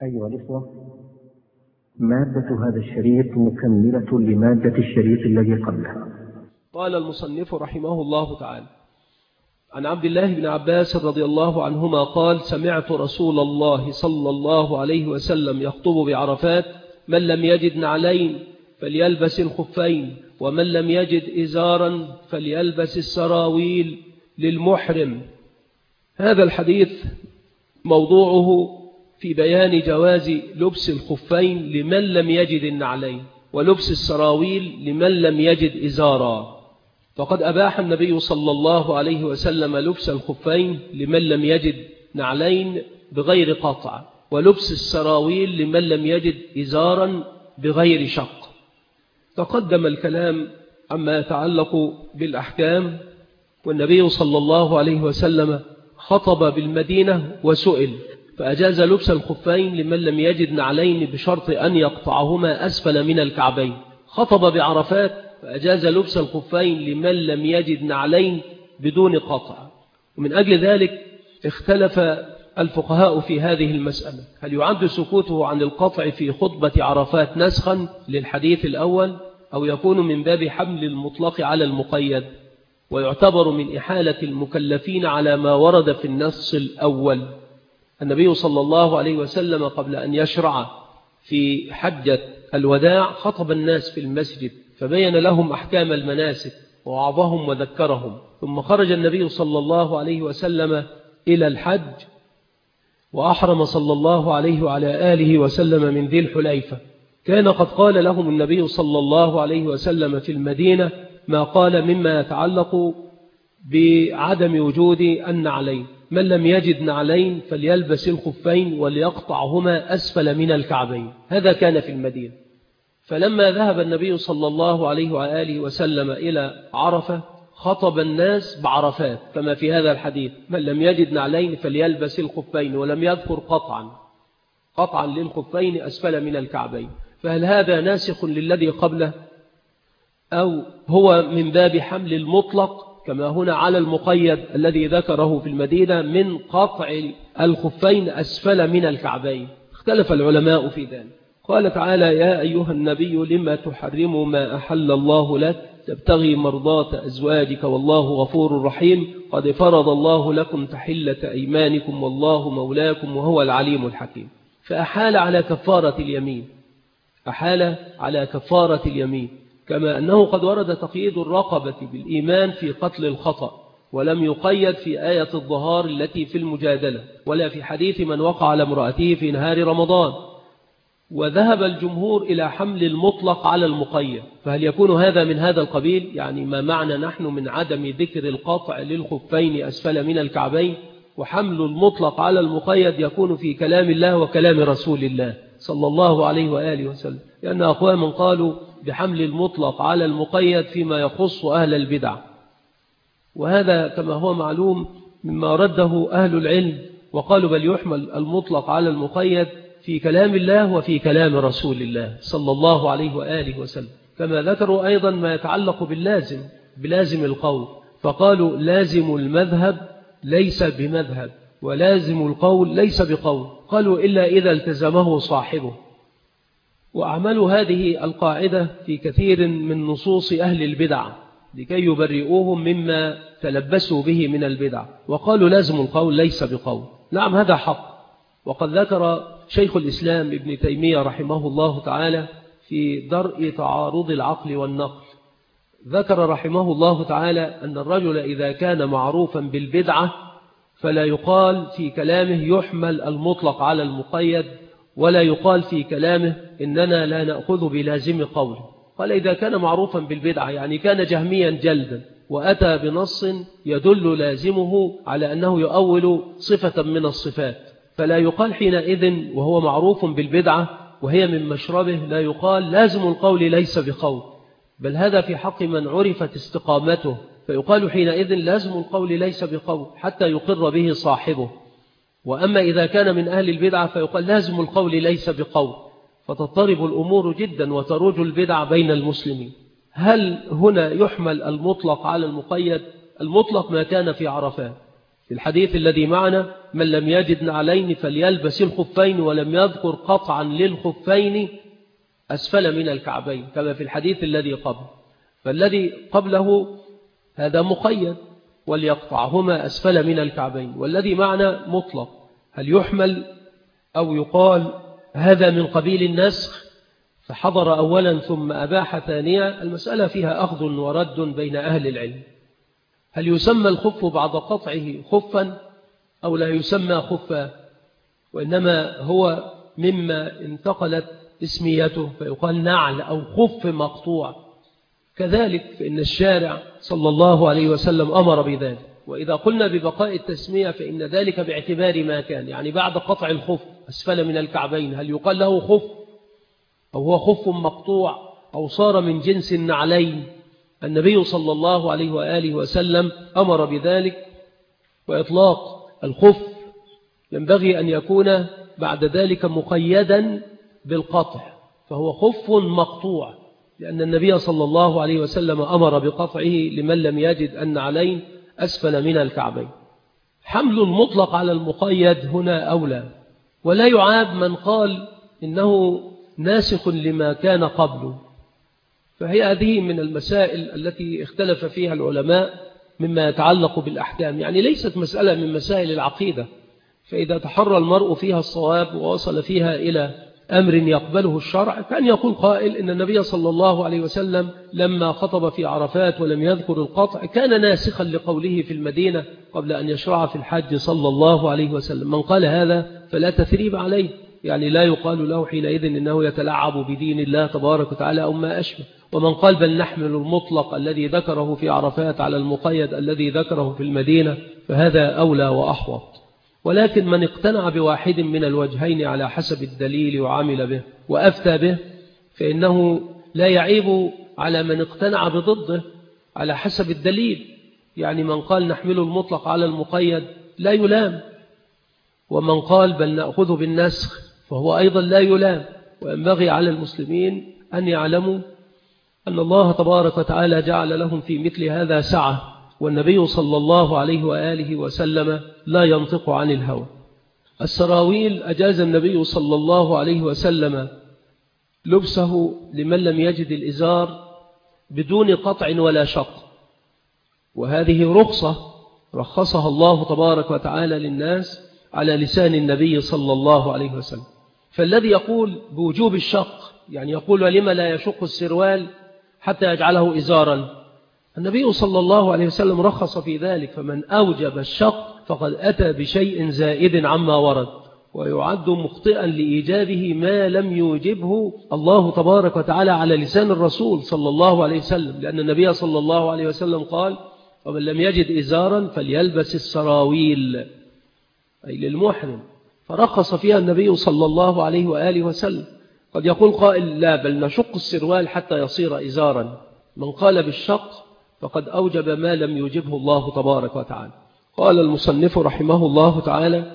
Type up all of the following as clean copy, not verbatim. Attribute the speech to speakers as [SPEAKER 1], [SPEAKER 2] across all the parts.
[SPEAKER 1] أيها الإخوة، مادة هذا الشريط مكملة لمادة الشريط الذي قبله.
[SPEAKER 2] قال المصنف رحمه الله تعالى: عن عبد الله بن عباس رضي الله عنهما قال: سمعت رسول الله صلى الله عليه وسلم يخطب بعرفات: من لم يجد نعلين فليلبس الخفين، ومن لم يجد إزارا فليلبس السراويل للمحرم. هذا الحديث موضوعه في بيان جواز لبس الخفين لمن لم يجد النعلين، ولبس السراويل لمن لم يجد إزارا. فقد أباح النبي صلى الله عليه وسلم لبس الخفين لمن لم يجد نعلين بغير قطع، ولبس السراويل لمن لم يجد إزارا بغير شق. تقدم الكلام عما يتعلق بالأحكام، والنبي صلى الله عليه وسلم خطب بالمدينة وسئل فأجاز لبس الخفين لمن لم يجد نعلين بشرط أن يقطعهما أسفل من الكعبين. خطب بعرفات فأجاز لبس الخفين لمن لم يجد نعلين بدون قطع. ومن أجل ذلك اختلف الفقهاء في هذه المسألة: هل يعد سكوته عن القطع في خطبة عرفات نسخا للحديث الأول، أو يكون من باب حمل المطلق على المقيد، ويعتبر من إحالة المكلفين على ما ورد في النص الأول؟ النبي صلى الله عليه وسلم قبل أن يشرع في حجة الوداع خطب الناس في المسجد فبين لهم أحكام المناسك ووعظهم وذكرهم، ثم خرج النبي صلى الله عليه وسلم إلى الحج، وأحرم صلى الله عليه وعلى آله وسلم من ذي الحليفة. كان قد قال لهم النبي صلى الله عليه وسلم في المدينة ما قال مما يتعلق بعدم وجود النعلين: من لم يجد نعلين فليلبس الخفين وليقطعهما أسفل من الكعبين. هذا كان في المدينة. فلما ذهب النبي صلى الله عليه وآله وسلم إلى عرفة خطب الناس بعرفات كما في هذا الحديث: من لم يجد نعلين فليلبس الخفين، ولم يذكر قطعا للخفين أسفل من الكعبين. فهل هذا ناسخ للذي قبله، أو هو من باب حمل المطلق كما هنا على المقيد الذي ذكره في المدينة من قطع الخفين أسفل من الكعبين؟ اختلف العلماء في ذلك. قال تعالى: يا أيها النبي لما تحرم ما أحل الله لك تبتغي مرضات أزواجك والله غفور رحيم قد فرض الله لكم تحلة أيمانكم والله مولاكم وهو العليم الحكيم. فأحال على كفارة اليمين، كما أنه قد ورد تقييد الرقبة بالإيمان في قتل الخطأ، ولم يقيد في آية الظهار التي في المجادلة، ولا في حديث من وقع على امرأته في نهار رمضان. وذهب الجمهور إلى حمل المطلق على المقيد. فهل يكون هذا من هذا القبيل؟ يعني ما معنى نحن من عدم ذكر القطع للخفين أسفل من الكعبين، وحمل المطلق على المقيد يكون في كلام الله وكلام رسول الله صلى الله عليه وآله وسلم، لأن أقواما قالوا بحمل المطلق على المقيد فيما يخص أهل البدع، وهذا كما هو معلوم مما رده أهل العلم، وقالوا بل يحمل المطلق على المقيد في كلام الله وفي كلام رسول الله صلى الله عليه وآله وسلم. كما ذكروا أيضا ما يتعلق بلازم القول، فقالوا لازم المذهب ليس بمذهب، ولازم القول ليس بقول، قالوا إلا إذا التزمه صاحبه. وأعملوا هذه القاعدة في كثير من نصوص أهل البدع لكي يبرئوهم مما تلبسوا به من البدع، وقالوا لازم القول ليس بقول. نعم، هذا حق. وقد ذكر شيخ الإسلام ابن تيمية رحمه الله تعالى في درء تعارض العقل والنقل، ذكر رحمه الله تعالى أن الرجل إذا كان معروفا بالبدعة فلا يقال في كلامه يحمل المطلق على المقيد، ولا يقال في كلامه إننا لا نأخذ بلازم قوله. قال إذا كان معروفا بالبدعة يعني كان جهميا جلدا وأتى بنص يدل لازمه على أنه يؤول صفة من الصفات، فلا يقال حينئذ وهو معروف بالبدعة وهي من مشربه لا يقال لازم القول ليس بقول، بل هذا في حق من عرفت استقامته، فيقال حينئذ لازم القول ليس بقول حتى يقر به صاحبه. وأما إذا كان من أهل البدعة فيقال لازم القول ليس بقول، فتضطرب الأمور جدا وتروج البدع بين المسلمين. هل هنا يحمل المطلق على المقيد؟ المطلق ما كان في عرفات، في الحديث الذي معنا: من لم يجد نعلين فليلبس الخفين، ولم يذكر قطعا للخفين أسفل من الكعبين كما في الحديث الذي قبل. فالذي قبله هذا مقيد: وليقطعهما أسفل من الكعبين، والذي معنا مطلق. هل يحمل أو يقال هذا من قبيل النسخ فحضر أولا ثم أباح ثانيا؟ المسألة فيها أخذ ورد بين أهل العلم. هل يسمى الخف بعد قطعه خفا أو لا يسمى خفا؟ وإنما هو مما انتقلت اسميته فيقال نعل أو خف مقطوع. كذلك فإن الشارع صلى الله عليه وسلم أمر بذلك. وإذا قلنا ببقاء التسمية فإن ذلك باعتبار ما كان، يعني بعد قطع الخف أسفل من الكعبين هل يقال له خف أو هو خف مقطوع أو صار من جنس النعلين؟ النبي صلى الله عليه وآله وسلم أمر بذلك. وإطلاق الخف ينبغي أن يكون بعد ذلك مقيدا بالقطع، فهو خف مقطوع، لأن النبي صلى الله عليه وسلم أمر بقطعه لمن لم يجد النعلين أسفل من الكعبين. حمل المطلق على المقيد هنا أولى، ولا يعاب من قال إنه ناسخ لما كان قبله، فهي هذه من المسائل التي اختلف فيها العلماء مما يتعلق بالأحكام، يعني ليست مسألة من مسائل العقيدة، فإذا تحرى المرء فيها الصواب ووصل فيها إلى أمر يقبله الشرع كان يقول قائل إن النبي صلى الله عليه وسلم لما خطب في عرفات ولم يذكر القطع كان ناسخا لقوله في المدينة قبل أن يشرع في الحج صلى الله عليه وسلم. من قال هذا فلا تثريب عليه، يعني لا يقال له حينئذ إنه يتلعب بدين الله تبارك وتعالى أو ما أشبه. ومن قال بل نحمل المطلق الذي ذكره في عرفات على المقيد الذي ذكره في المدينة فهذا أولى وأحوط. ولكن من اقتنع بواحد من الوجهين على حسب الدليل وعمل به وأفتى به فإنه لا يعيب على من اقتنع بضده على حسب الدليل، يعني من قال نحمل المطلق على المقيد لا يلام، ومن قال بل نأخذ بالنسخ فهو أيضا لا يلام. وينبغي على المسلمين أن يعلموا أن الله تبارك وتعالى جعل لهم في مثل هذا سعة، والنبي صلى الله عليه وآله وسلم لا ينطق عن الهوى. السراويل أجاز النبي صلى الله عليه وسلم لبسه لمن لم يجد الإزار بدون قطع ولا شق، وهذه رخصة رخصها الله تبارك وتعالى للناس على لسان النبي صلى الله عليه وسلم. فالذي يقول بوجوب الشق يعني يقول ولما لا يشق السروال حتى يجعله إزارا، النبي صلى الله عليه وسلم رخص في ذلك، فمن أوجب الشق فقد أتى بشيء زائد عما ورد، ويعد مخطئا لإيجابه ما لم يوجبه الله تبارك وتعالى على لسان الرسول صلى الله عليه وسلم، لأن النبي صلى الله عليه وسلم قال ومن لم يجد إزارا فليلبس السراويل أي للمحرم، فرخص فيها النبي صلى الله عليه وآله وسلم. قد يقول قائل لا بل نشق السروال حتى يصير إزارا، من قال بالشق فقد أوجب ما لم يوجبه الله تبارك وتعالى. قال المصنف رحمه الله تعالى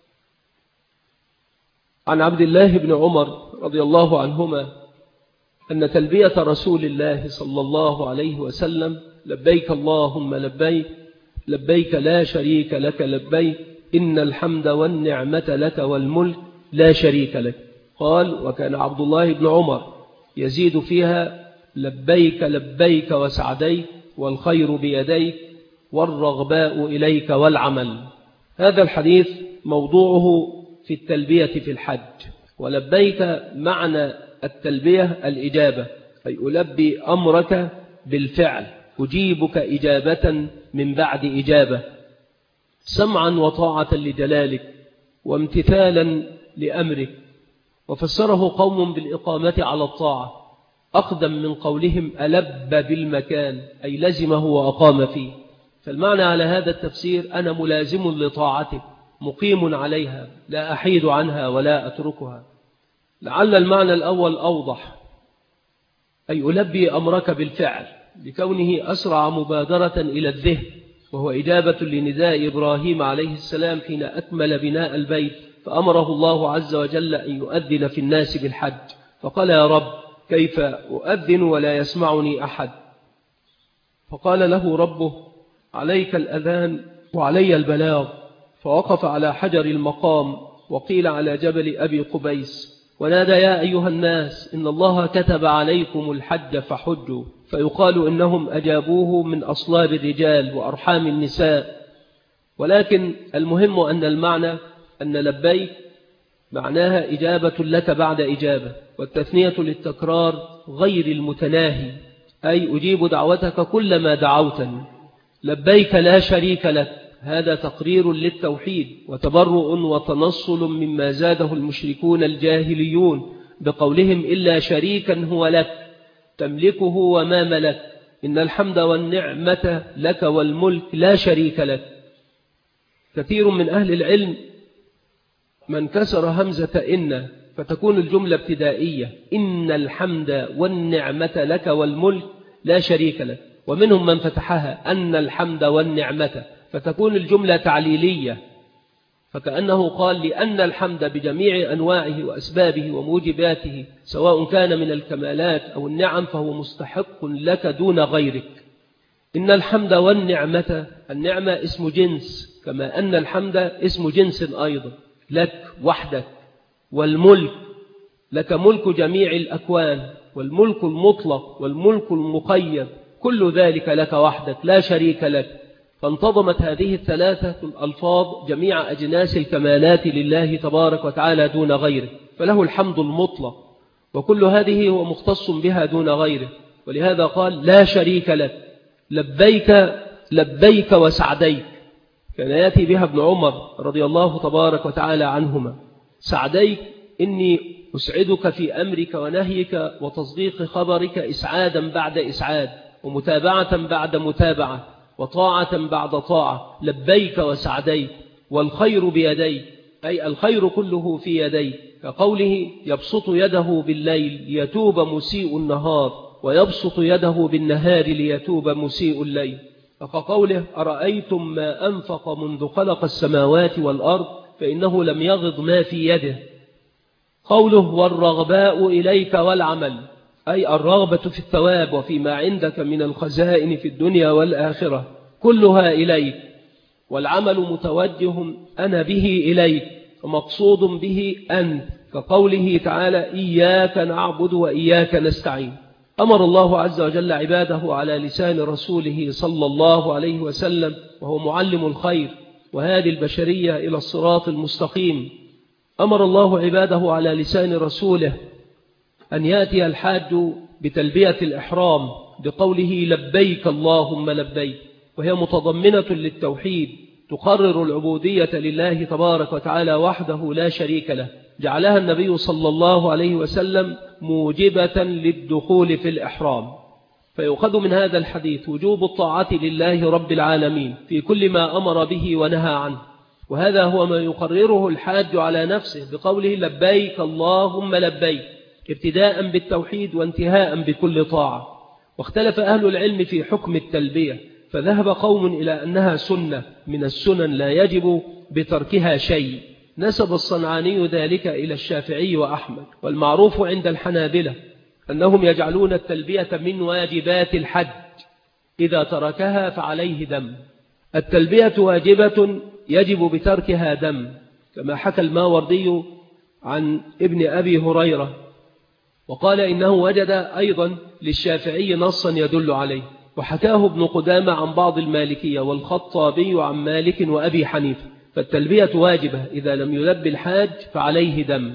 [SPEAKER 2] عن عبد الله بن عمر رضي الله عنهما أن تلبية رسول الله صلى الله عليه وسلم لبيك اللهم لبيك لبيك لا شريك لك لبيك إن الحمد والنعمة لك والملك لا شريك لك. قال وكان عبد الله بن عمر يزيد فيها لبيك لبيك وسعديك والخير بيديك والرغباء إليك والعمل. هذا الحديث موضوعه في التلبية في الحج، ولبيك معنى التلبية الإجابة، أي ألبي أمرك بالفعل، أجيبك إجابة من بعد إجابة، سمعا وطاعة لجلالك وامتثالا لأمرك. وفسره قوم بالإقامة على الطاعة أقدم من قولهم ألب بالمكان أي لزمه وأقام فيه، فالمعنى على هذا التفسير أنا ملازم لطاعتك مقيم عليها لا أحيد عنها ولا أتركها. لعل المعنى الأول أوضح، أي ألبي أمرك بالفعل لكونه أسرع مبادرة إلى الذهن، وهو إجابة لنداء إبراهيم عليه السلام حين أكمل بناء البيت فأمره الله عز وجل أن يؤذن في الناس بالحج، فقال يا رب كيف أؤذن ولا يسمعني أحد؟ فقال له ربه عليك الأذان وعلي البلاغ، فوقف على حجر المقام، وقيل على جبل أبي قبيس، ونادى يا أيها الناس إن الله كتب عليكم الحج فحجوا، فيقال إنهم أجابوه من أصلاب الرجال وأرحام النساء. ولكن المهم أن المعنى أن لبيك معناها إجابة لك بعد إجابة، والتثنية للتكرار غير المتناهي، أي أجيب دعوتك كلما دعوتني. لبيك لا شريك لك، هذا تقرير للتوحيد وتبرؤ وتنصل مما زاده المشركون الجاهليون بقولهم إلا شريكا هو لك تملكه وما ملك، إن الحمد والنعمة لك والملك لا شريك لك. كثير من أهل العلم من كسر همزة إن فتكون الجملة ابتدائية، إن الحمد والنعمة لك والملك لا شريك لك، ومنهم من فتحها أن الحمد والنعمة فتكون الجملة تعليلية، فكأنه قال لأن الحمد بجميع أنواعه وأسبابه وموجباته سواء كان من الكمالات أو النعم فهو مستحق لك دون غيرك. إن الحمد والنعمة، النعمة اسم جنس كما أن الحمد اسم جنس أيضا لك وحدك، والملك لك ملك جميع الأكوان، والملك المطلق والملك المقيد، كل ذلك لك وحدك لا شريك لك. فانتظمت هذه الثلاثة الألفاظ جميع أجناس الكمالات لله تبارك وتعالى دون غيره، فله الحمد المطلق، وكل هذه هو مختص بها دون غيره. ولهذا قال لا شريك لك، لبيك لبيك وسعديك، كان يأتي بها ابن عمر رضي الله تبارك وتعالى عنهما. سعديك إني أسعدك في أمرك ونهيك وتصديق خبرك إسعادا بعد إسعاد، ومتابعة بعد متابعة، وطاعة بعد طاعة. لبيك وسعديك، والخير بيديك، أي الخير كله في يديك، كقوله يبسط يده بالليل ليتوب مسيء النهار، ويبسط يده بالنهار ليتوب مسيء الليل، فكقوله أرأيتم ما أنفق منذ خلق السماوات والأرض فإنه لم يغض ما في يده. قوله والرغباء إليك والعمل، أي الرغبة في الثواب وفيما عندك من الخزائن في الدنيا والآخرة كلها إليك، والعمل متوجه أنا به إليك ومقصود به أنت، كقوله تعالى إياك نعبد وإياك نستعين. أمر الله عز وجل عباده على لسان رسوله صلى الله عليه وسلم، وهو معلم الخير وهادي البشرية إلى الصراط المستقيم. أمر الله عباده على لسان رسوله أن يأتي الحاج بتلبية الإحرام بقوله لبيك اللهم لبيك، وهي متضمنة للتوحيد، تقرر العبودية لله تبارك وتعالى وحده لا شريك له. جعلها النبي صلى الله عليه وسلم موجبة للدخول في الإحرام. فيؤخذ من هذا الحديث وجوب الطاعة لله رب العالمين في كل ما أمر به ونهى عنه، وهذا هو ما يقرره الحاج على نفسه بقوله لبيك اللهم لبيك، ابتداء بالتوحيد وانتهاء بكل طاعة. واختلف أهل العلم في حكم التلبية، فذهب قوم إلى أنها سنة من السنن لا يجب بتركها شيء، نسب الصنعاني ذلك إلى الشافعي وأحمد. والمعروف عند الحنابلة أنهم يجعلون التلبية من واجبات الحج، إذا تركها فعليه دم. التلبية واجبة يجب بتركها دم، كما حكى الماوردي عن ابن أبي هريرة، وقال إنه وجد أيضا للشافعي نصا يدل عليه، وحكاه ابن قدامة عن بعض المالكية والخطابي عن مالك وأبي حنيفة. فالتلبية واجبة، إذا لم يلبي الحاج فعليه دم،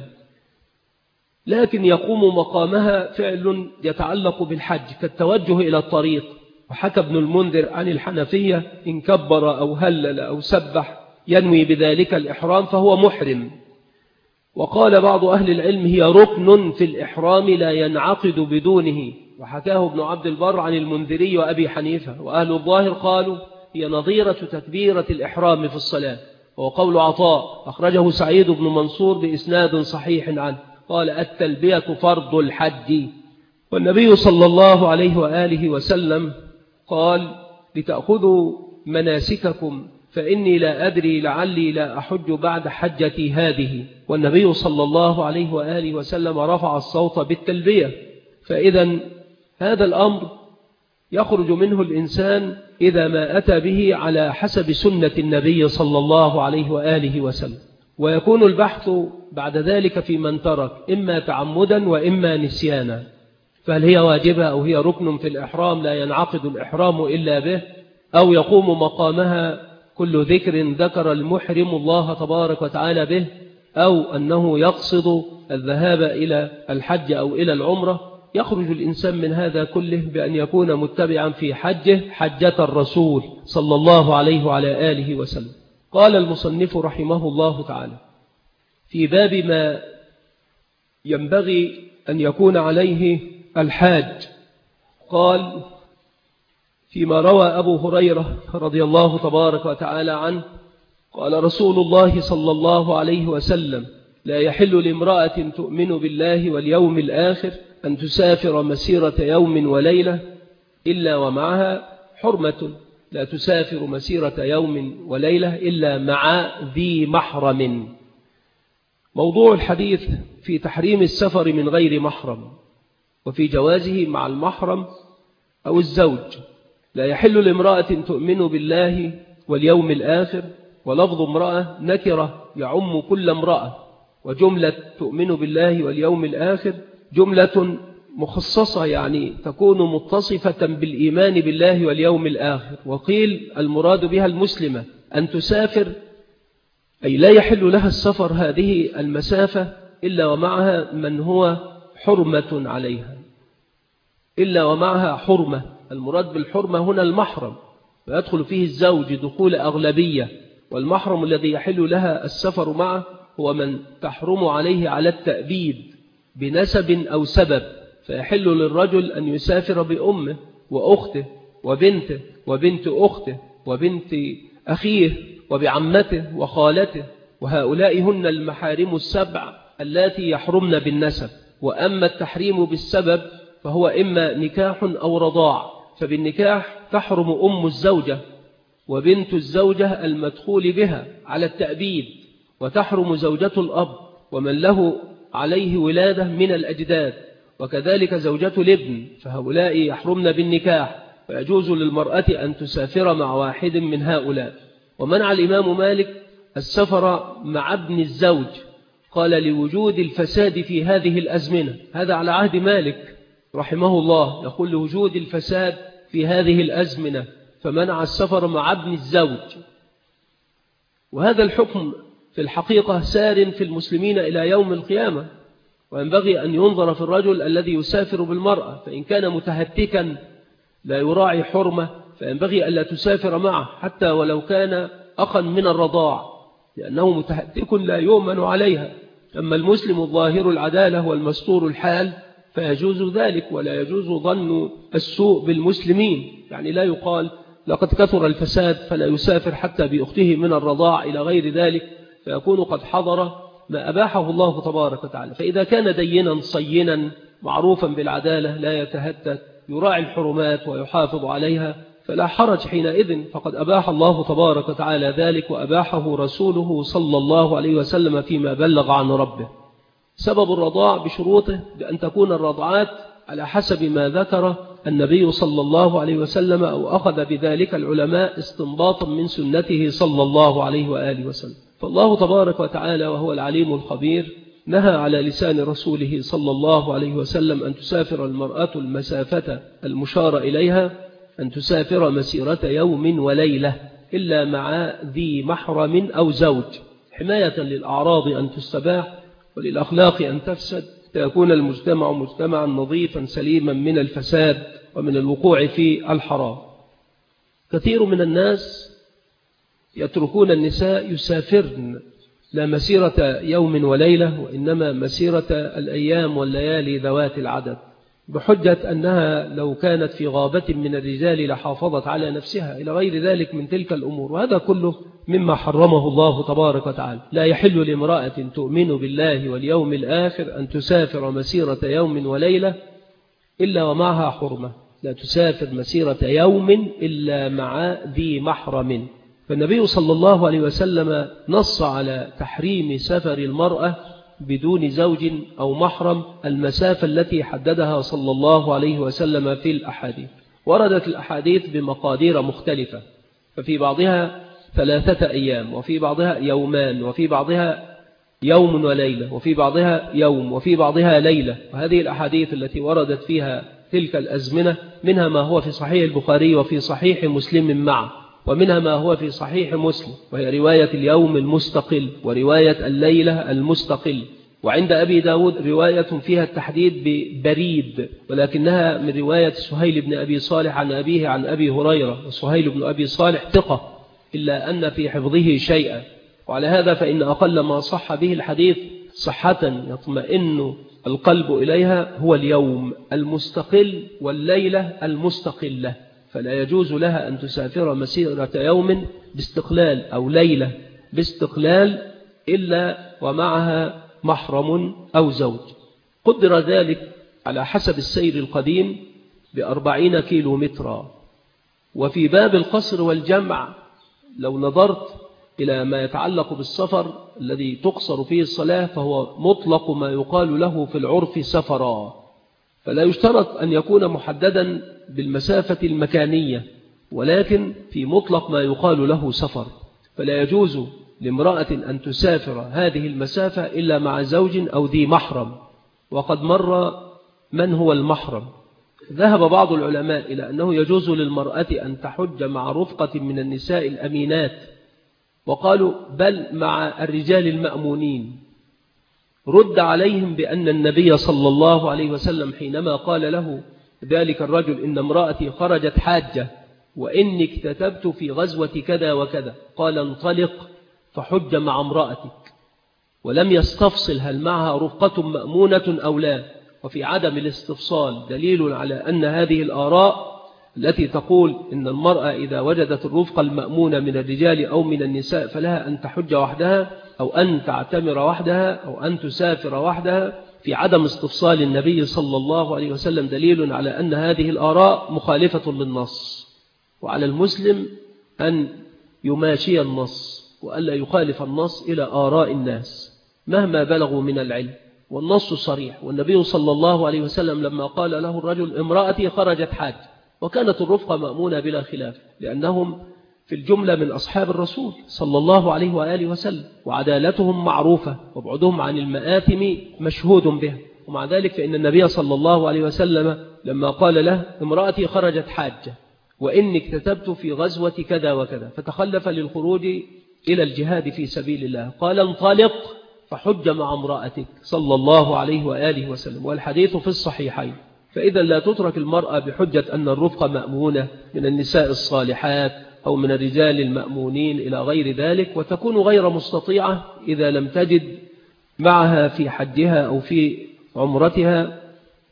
[SPEAKER 2] لكن يقوم مقامها فعل يتعلق بالحج كالتوجه إلى الطريق. وحكى ابن المنذر عن الحنفية إن كبر أو هلل أو سبح ينوي بذلك الإحرام فهو محرم. وقال بعض أهل العلم هي ركن في الإحرام لا ينعقد بدونه، وحكاه ابن عبد البر عن المنذري وأبي حنيفة. وأهل الظاهر قالوا هي نظيرة تكبيرة الإحرام في الصلاة، وهو قول عطاء أخرجه سعيد بن منصور بإسناد صحيح عنه، قال التلبية فرض الحج. والنبي صلى الله عليه وآله وسلم قال لتأخذوا مناسككم فإني لا أدري لعلي لا أحج بعد حجتي هذه. والنبي صلى الله عليه وآله وسلم رفع الصوت بالتلبية. فإذا هذا الأمر يخرج منه الإنسان إذا ما أتى به على حسب سنة النبي صلى الله عليه وآله وسلم، ويكون البحث بعد ذلك في من ترك إما تعمدا وإما نسيانا، فهل هي واجبة أو هي ركن في الإحرام لا ينعقد الإحرام إلا به، أو يقوم مقامها كل ذكر ذكر المحرم الله تبارك وتعالى به، أو أنه يقصد الذهاب إلى الحج أو إلى العمرة. يخرج الإنسان من هذا كله بأن يكون متبعا في حجه حجة الرسول صلى الله عليه وعلى آله وسلم. قال المصنف رحمه الله تعالى في باب ما ينبغي أن يكون عليه الحاج، قال فيما روى أبو هريرة رضي الله تبارك وتعالى عنه قال رسول الله صلى الله عليه وسلم: لا يحل لامرأة تؤمن بالله واليوم الآخر أن تسافر مسيرة يوم وليلة إلا ومعها حرمة. لا تسافر مسيرة يوم وليلة إلا مع ذي محرم. موضوع الحديث في تحريم السفر من غير محرم، وفي جوازه مع المحرم أو الزوج. لا يحل لامرأة تؤمن بالله واليوم الآخر، ولفظ امرأة نكرة يعم كل امرأة، وجملة تؤمن بالله واليوم الآخر جملة مخصصة، يعني تكون متصفة بالإيمان بالله واليوم الآخر. وقيل المراد بها المسلمة أن تسافر، أي لا يحل لها السفر هذه المسافة إلا ومعها من هو حرمة عليها، إلا ومعها حرمة. المراد بالحرمة هنا المحرم، ويدخل فيه الزوج دخول أغلبية، والمحرم الذي يحل لها السفر معه هو من تحرم عليه على التأبيد بنسب أو سبب، فيحل للرجل أن يسافر بأمه وأخته وبنته وبنت أخته وبنت أخيه وبعمته وخالته، وهؤلاء هن المحارم السبع التي يحرمن بالنسب. وأما التحريم بالسبب فهو إما نكاح أو رضاع، فبالنكاح تحرم أم الزوجة وبنت الزوجة المدخول بها على التأبيد، وتحرم زوجة الأب ومن له عليه ولادة من الأجداد، وكذلك زوجة الابن، فهؤلاء يحرمن بالنكاح، فيجوز للمرأة أن تسافر مع واحد من هؤلاء. ومنع الإمام مالك السفر مع ابن الزوج، قال لوجود الفساد في هذه الأزمنة، هذا على عهد مالك رحمه الله، يقول لوجود الفساد في هذه الأزمنة فمنع السفر مع ابن الزوج. وهذا الحكم في الحقيقة سار في المسلمين إلى يوم القيامة، وينبغي أن ينظر في الرجل الذي يسافر بالمرأة، فإن كان متهتكا لا يراعي حرمة فينبغي ألا تسافر معه حتى ولو كان أخا من الرضاع، لأنه متهتك لا يؤمن عليها. أما المسلم الظاهر العدالة والمستور الحال فيجوز ذلك، ولا يجوز ظن السوء بالمسلمين، يعني لا يقال لقد كثر الفساد فلا يسافر حتى بأخته من الرضاع إلى غير ذلك، فيكون قد حضر ما أباحه الله تبارك وتعالى. فإذا كان دينا صينا معروفا بالعدالة لا يتهتك يراعي الحرمات ويحافظ عليها فلا حرج حينئذ، فقد أباح الله تبارك وتعالى ذلك، وأباحه رسوله صلى الله عليه وسلم فيما بلغ عن ربه. سبب الرضاع بشروطه بأن تكون الرضعات على حسب ما ذكر النبي صلى الله عليه وسلم، أو أخذ بذلك العلماء استنباطا من سنته صلى الله عليه وآله وسلم. فالله تبارك وتعالى وهو العليم الخبير نهى على لسان رسوله صلى الله عليه وسلم أن تسافر المرأة المسافة المشار إليها، أن تسافر مسيرة يوم وليلة إلا مع ذي محرم أو زوج، حماية للأعراض أن تستباح وللأخلاق أن تفسد، فيكون المجتمع مجتمعا نظيفا سليما من الفساد ومن الوقوع في الحرام. كثير من الناس يتركون النساء يسافرن لا مسيرة يوم وليلة، وإنما مسيرة الأيام والليالي ذوات العدد، بحجة أنها لو كانت في غابة من الرجال لحافظت على نفسها إلى غير ذلك من تلك الأمور، وهذا كله مما حرمه الله تبارك وتعالى. لا يحل لامرأة تؤمن بالله واليوم الآخر أن تسافر مسيرة يوم وليلة إلا ومعها حرمة. لا تسافر مسيرة يوم إلا مع ذي محرم. فالنبي صلى الله عليه وسلم نص على تحريم سفر المرأة بدون زوج أو محرم المسافة التي حددها صلى الله عليه وسلم في الأحاديث. وردت الأحاديث بمقادير مختلفة، ففي بعضها 3 أيام، وفي بعضها يومان، وفي بعضها يوم وليلة، وفي بعضها يوم، وفي بعضها ليلة. وهذه الأحاديث التي وردت فيها تلك الأزمنة منها ما هو في صحيح البخاري وفي صحيح مسلم معه، ومنها ما هو في صحيح مسلم، وهي رواية اليوم المستقل ورواية الليلة المستقل. وعند أبي داود رواية فيها التحديد ببريد، ولكنها من رواية سهيل بن أبي صالح عن أبيه عن أبي هريرة، وسهيل بن أبي صالح ثقة إلا أن في حفظه شيئا. وعلى هذا فإن أقل ما صح به الحديث صحة يطمئن القلب إليها هو اليوم المستقل والليلة المستقلة، فلا يجوز لها أن تسافر مسيرة يوم باستقلال أو ليلة باستقلال إلا ومعها محرم أو زوج. قدر ذلك على حسب السير القديم ب40 كيلومترا. وفي باب القصر والجمع لو نظرت إلى ما يتعلق بالسفر الذي تقصر فيه الصلاة فهو مطلق ما يقال له في العرف سفرا، فلا يشترط أن يكون محددا بالمسافة المكانية، ولكن في مطلق ما يقال له سفر. فلا يجوز لامرأة أن تسافر هذه المسافة إلا مع زوج أو ذي محرم. وقد مر من هو المحرم. ذهب بعض العلماء إلى أنه يجوز للمرأة أن تحج مع رفقة من النساء الأمينات، وقالوا بل مع الرجال المأمونين. رد عليهم بأن النبي صلى الله عليه وسلم حينما قال له ذلك الرجل إن امرأتي خرجت حاجة وإني اكتتبت في غزوة كذا وكذا، قال انطلق فحج مع امرأتك، ولم يستفصل هل معها رفقة مأمونة أو لا. وفي عدم الاستفصال دليل على أن هذه الآراء التي تقول إن المرأة إذا وجدت الرفقة المأمونة من الرجال أو من النساء فلها أن تحج وحدها أو أن تعتمر وحدها أو أن تسافر وحدها، في عدم استفصال النبي صلى الله عليه وسلم دليل على أن هذه الآراء مخالفة للنص. وعلى المسلم أن يماشي النص وألا يخالف النص إلى آراء الناس مهما بلغوا من العلم، والنص صريح. والنبي صلى الله عليه وسلم لما قال له الرجل امرأتي خرجت حاج، وكانت الرفقة مأمونة بلا خلاف لأنهم في الجملة من أصحاب الرسول صلى الله عليه وآله وسلم، وعدالتهم معروفة وابعدهم عن المآثم مشهود به. ومع ذلك فإن النبي صلى الله عليه وسلم لما قال له امرأتي خرجت حاجة وإني اكتتبت في غزوة كذا وكذا فتخلف للخروج إلى الجهاد في سبيل الله، قال انطلق فحج مع امرأتك صلى الله عليه وآله وسلم، والحديث في الصحيحين. فإذا لا تترك المرأة بحجة أن الرفقة مأمونة من النساء الصالحات أو من الرجال المأمونين إلى غير ذلك، وتكون غير مستطيعة إذا لم تجد معها في حجها أو في عمرتها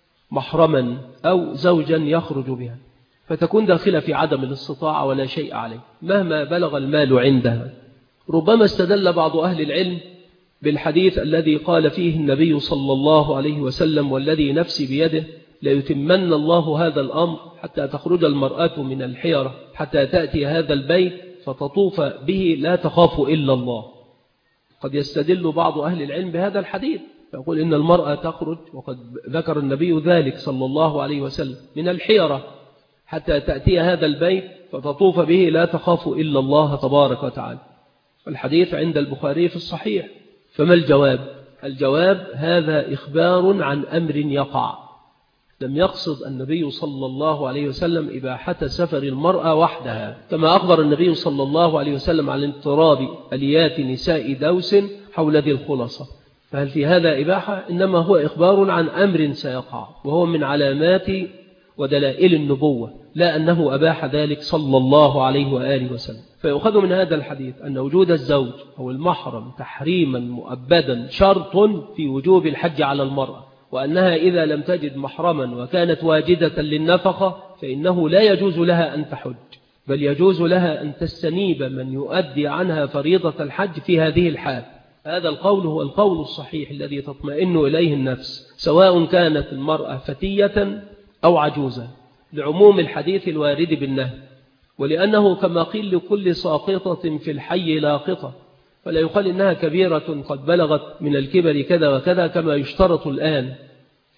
[SPEAKER 2] محرما أو زوجا يخرج بها، فتكون داخلة في عدم الاستطاعة ولا شيء عليه مهما بلغ المال عندها. ربما استدل بعض أهل العلم بالحديث الذي قال فيه النبي صلى الله عليه وسلم والذي نفسي بيده ليتمن الله هذا الأمر حتى تخرج المرأة من الحيرة حتى تأتي هذا البيت فتطوف به لا تخاف إلا الله. قد يستدل بعض أهل العلم بهذا الحديث يقول إن المرأة تخرج، وقد ذكر النبي ذلك صلى الله عليه وسلم، من الحيرة حتى تأتي هذا البيت فتطوف به لا تخاف إلا الله تبارك وتعالى. الحديث عند البخاري في الصحيح. فما الجواب؟ الجواب هذا إخبار عن أمر يقع. لم يقصد النبي صلى الله عليه وسلم إباحة سفر المرأة وحدها، كما أخبر النبي صلى الله عليه وسلم عن اضطراب أليات نساء دوس حول ذي الخلصة، فهل في هذا إباحة؟ إنما هو إخبار عن أمر سيقع، وهو من علامات ودلائل النبوة، لا أنه أباح ذلك صلى الله عليه وآله وسلم. فيؤخذ من هذا الحديث أن وجود الزوج أو المحرم تحريما مؤبدا شرط في وجوب الحج على المرأة، وأنها إذا لم تجد محرما وكانت واجدة للنفقة فإنه لا يجوز لها أن تحج، بل يجوز لها أن تستنيب من يؤدي عنها فريضة الحج في هذه الحال. هذا القول هو القول الصحيح الذي تطمئن إليه النفس، سواء كانت المرأة فتية أو عجوزة، لعموم الحديث الوارد بالنهي، ولأنه كما قيل لكل ساقطة في الحي لاقطة، فلا يقال إنها كبيرة قد بلغت من الكبر كذا وكذا كما يشترط الآن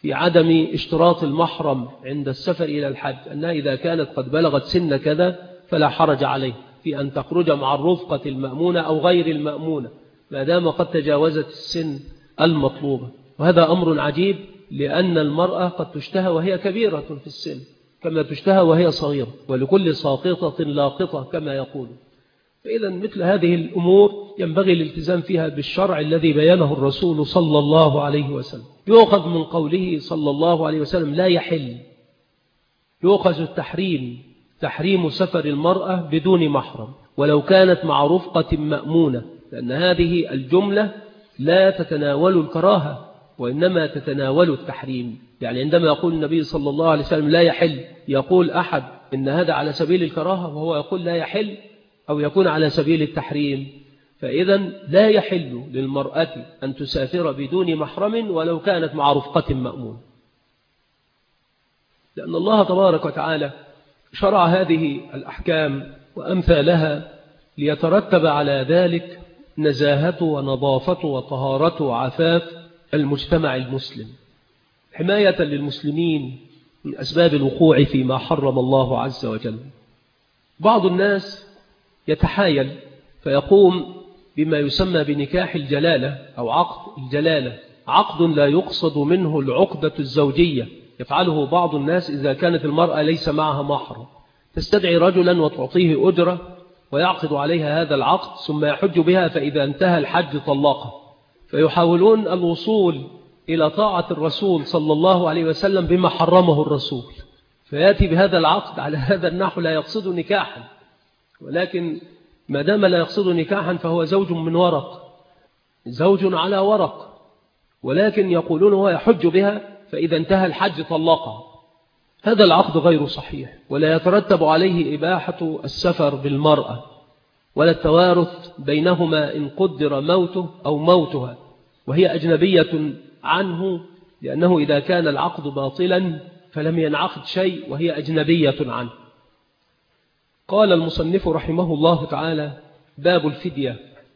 [SPEAKER 2] في عدم اشتراط المحرم عند السفر إلى الحج أنها إذا كانت قد بلغت سن كذا فلا حرج عليه في أن تخرج مع الرفقة المأمونة أو غير المأمونة ما دام قد تجاوزت السن المطلوبة. وهذا أمر عجيب، لأن المرأة قد تشتهى وهي كبيرة في السن كما تشتهى وهي صغيرة، ولكل ساقطة لاقطة كما يقول. فإذا مثل هذه الأمور ينبغي الالتزام فيها بالشرع الذي بيانه الرسول صلى الله عليه وسلم. يؤخذ من قوله صلى الله عليه وسلم لا يحل، يؤخذ تحريم سفر المرأة بدون محرم ولو كانت مع رفقة مأمونة، لأن هذه الجملة لا تتناول الكراهة وإنما تتناول التحريم. يعني عندما يقول النبي صلى الله عليه وسلم لا يحل، يقول أحد إن هذا على سبيل الكراهة وهو يقول لا يحل، أو يكون على سبيل التحريم. فإذا لا يحل للمرأة أن تسافر بدون محرم ولو كانت مع رفقة مأمون، لأن الله تبارك وتعالى شرع هذه الأحكام وأمثالها ليترتب على ذلك نزاهة ونظافة وطهارة وعفاف المجتمع المسلم، حماية للمسلمين من أسباب الوقوع فيما حرم الله عز وجل. بعض الناس يتحايل فيقوم بما يسمى بنكاح الجلالة أو عقد الجلالة، عقد لا يقصد منه العقدة الزوجية، يفعله بعض الناس إذا كانت المرأة ليس معها محرم، تستدعي رجلا وتعطيه أجرة ويعقد عليها هذا العقد ثم يحج بها، فإذا انتهى الحج طلقها. فيحاولون الوصول إلى طاعة الرسول صلى الله عليه وسلم بما حرمه الرسول، فيأتي بهذا العقد على هذا النحو لا يقصد نكاحا، ولكن ما دام لا يقصد نكاحا فهو زوج من ورق، زوج على ورق، ولكن يقولون هو يحج بها فإذا انتهى الحج طلقها. هذا العقد غير صحيح، ولا يترتب عليه إباحة السفر بالمرأة ولا التوارث بينهما إن قدر موته أو موتها وهي أجنبية عنه، لأنه إذا كان العقد باطلا فلم ينعقد شيء وهي أجنبية عنه. قال المصنف رحمه الله تعالى: باب الفدية،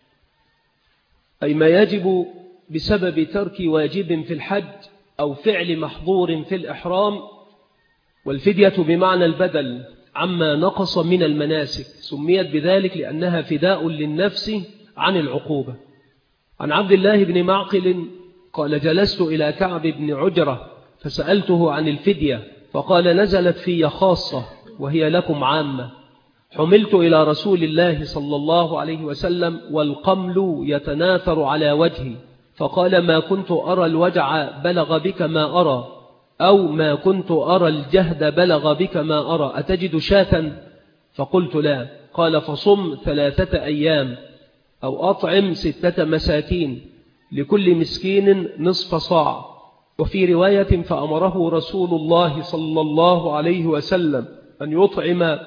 [SPEAKER 2] أي ما يجب بسبب ترك واجب في الحج أو فعل محظور في الإحرام. والفدية بمعنى البدل عما نقص من المناسك، سميت بذلك لأنها فداء للنفس عن العقوبة. عن عبد الله بن معقل قال: جلست إلى كعب بن عجرة فسألته عن الفدية فقال: نزلت في خاصة وهي لكم عامة. حملت إلى رسول الله صلى الله عليه وسلم والقمل يتناثر على وجهي، فقال: ما كنت أرى الوجع بلغ بك ما أرى، أو ما كنت أرى الجهد بلغ بك ما أرى، أتجد شاة؟ فقلت: لا. قال: فصم 3 أيام أو أطعم 6 مساكين لكل مسكين نصف صاع. وفي رواية: فأمره رسول الله صلى الله عليه وسلم أن يطعم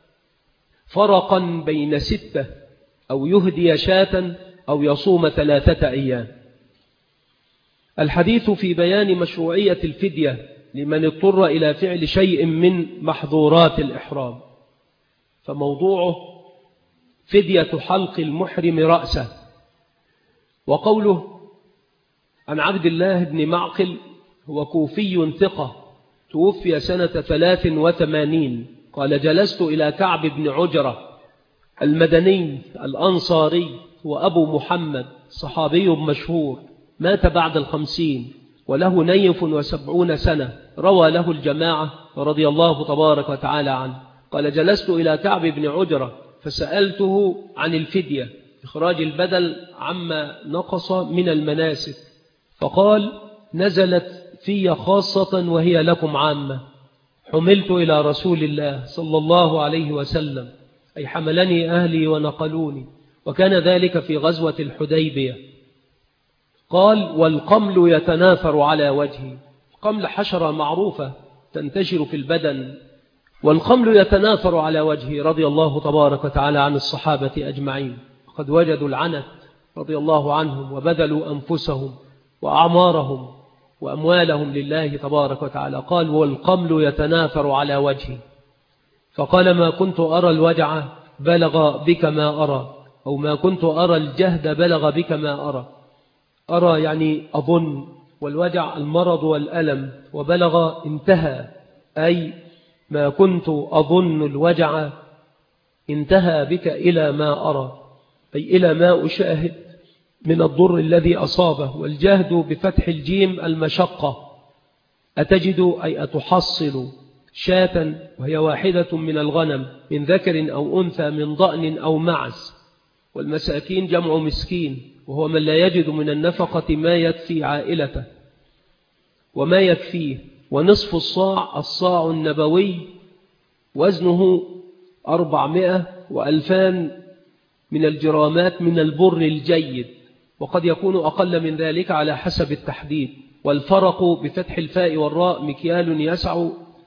[SPEAKER 2] فرقا بين 6 أو يهدي شاة أو يصوم 3 أيام. الحديث في بيان مشروعية الفدية لمن اضطر إلى فعل شيء من محظورات الإحرام، فموضوعه فدية حلق المحرم رأسه. وقوله عن عبد الله بن معقل هو كوفي ثقة توفي سنة 83. قال: جلست إلى كعب بن عجرة المدني الأنصاري وأبو محمد، صحابي مشهور، مات بعد 50 وله 79 سنة، روى له الجماعة رضي الله تبارك وتعالى عنه. قال: جلست إلى كعب بن عجرة فسألته عن الفدية، إخراج البدل عما نقص من المناسك، فقال: نزلت في خاصة وهي لكم عامة. حملت إلى رسول الله صلى الله عليه وسلم، أي حملني أهلي ونقلوني، وكان ذلك في غزوة الحديبية. قال: والقمل يتناثر على وجهي. قمل حشرة معروفة تنتشر في البدن، والقمل يتناثر على وجهي، رضي الله تبارك وتعالى عن الصحابة أجمعين، قد وجدوا العنت رضي الله عنهم وبذلوا أنفسهم وأعمارهم وأموالهم لله تبارك وتعالى. قال: والقمل يتناثر على وجهي. فقال: ما كنت أرى الوجع بلغ بك ما أرى، أو ما كنت أرى الجهد بلغ بك ما أرى. أرى يعني أظن، والوجع المرض والألم، وبلغ انتهى، أي ما كنت أظن الوجع انتهى بك إلى ما أرى، أي إلى ما أشاهد من الضر الذي أصابه. والجهد بفتح الجيم المشقة. أتجد أي أتحصل شاة، وهي واحدة من الغنم، من ذكر أو أنثى، من ضأن أو معز. والمساكين جمع مسكين، وهو من لا يجد من النفقة ما يكفي عائلته وما يكفيه. ونصف الصاع الصاع النبوي، وزنه 400 و2000 من الجرامات من البر الجيد، وقد يكون أقل من ذلك على حسب التحديد. والفرق بفتح الفاء والراء مكيال يسع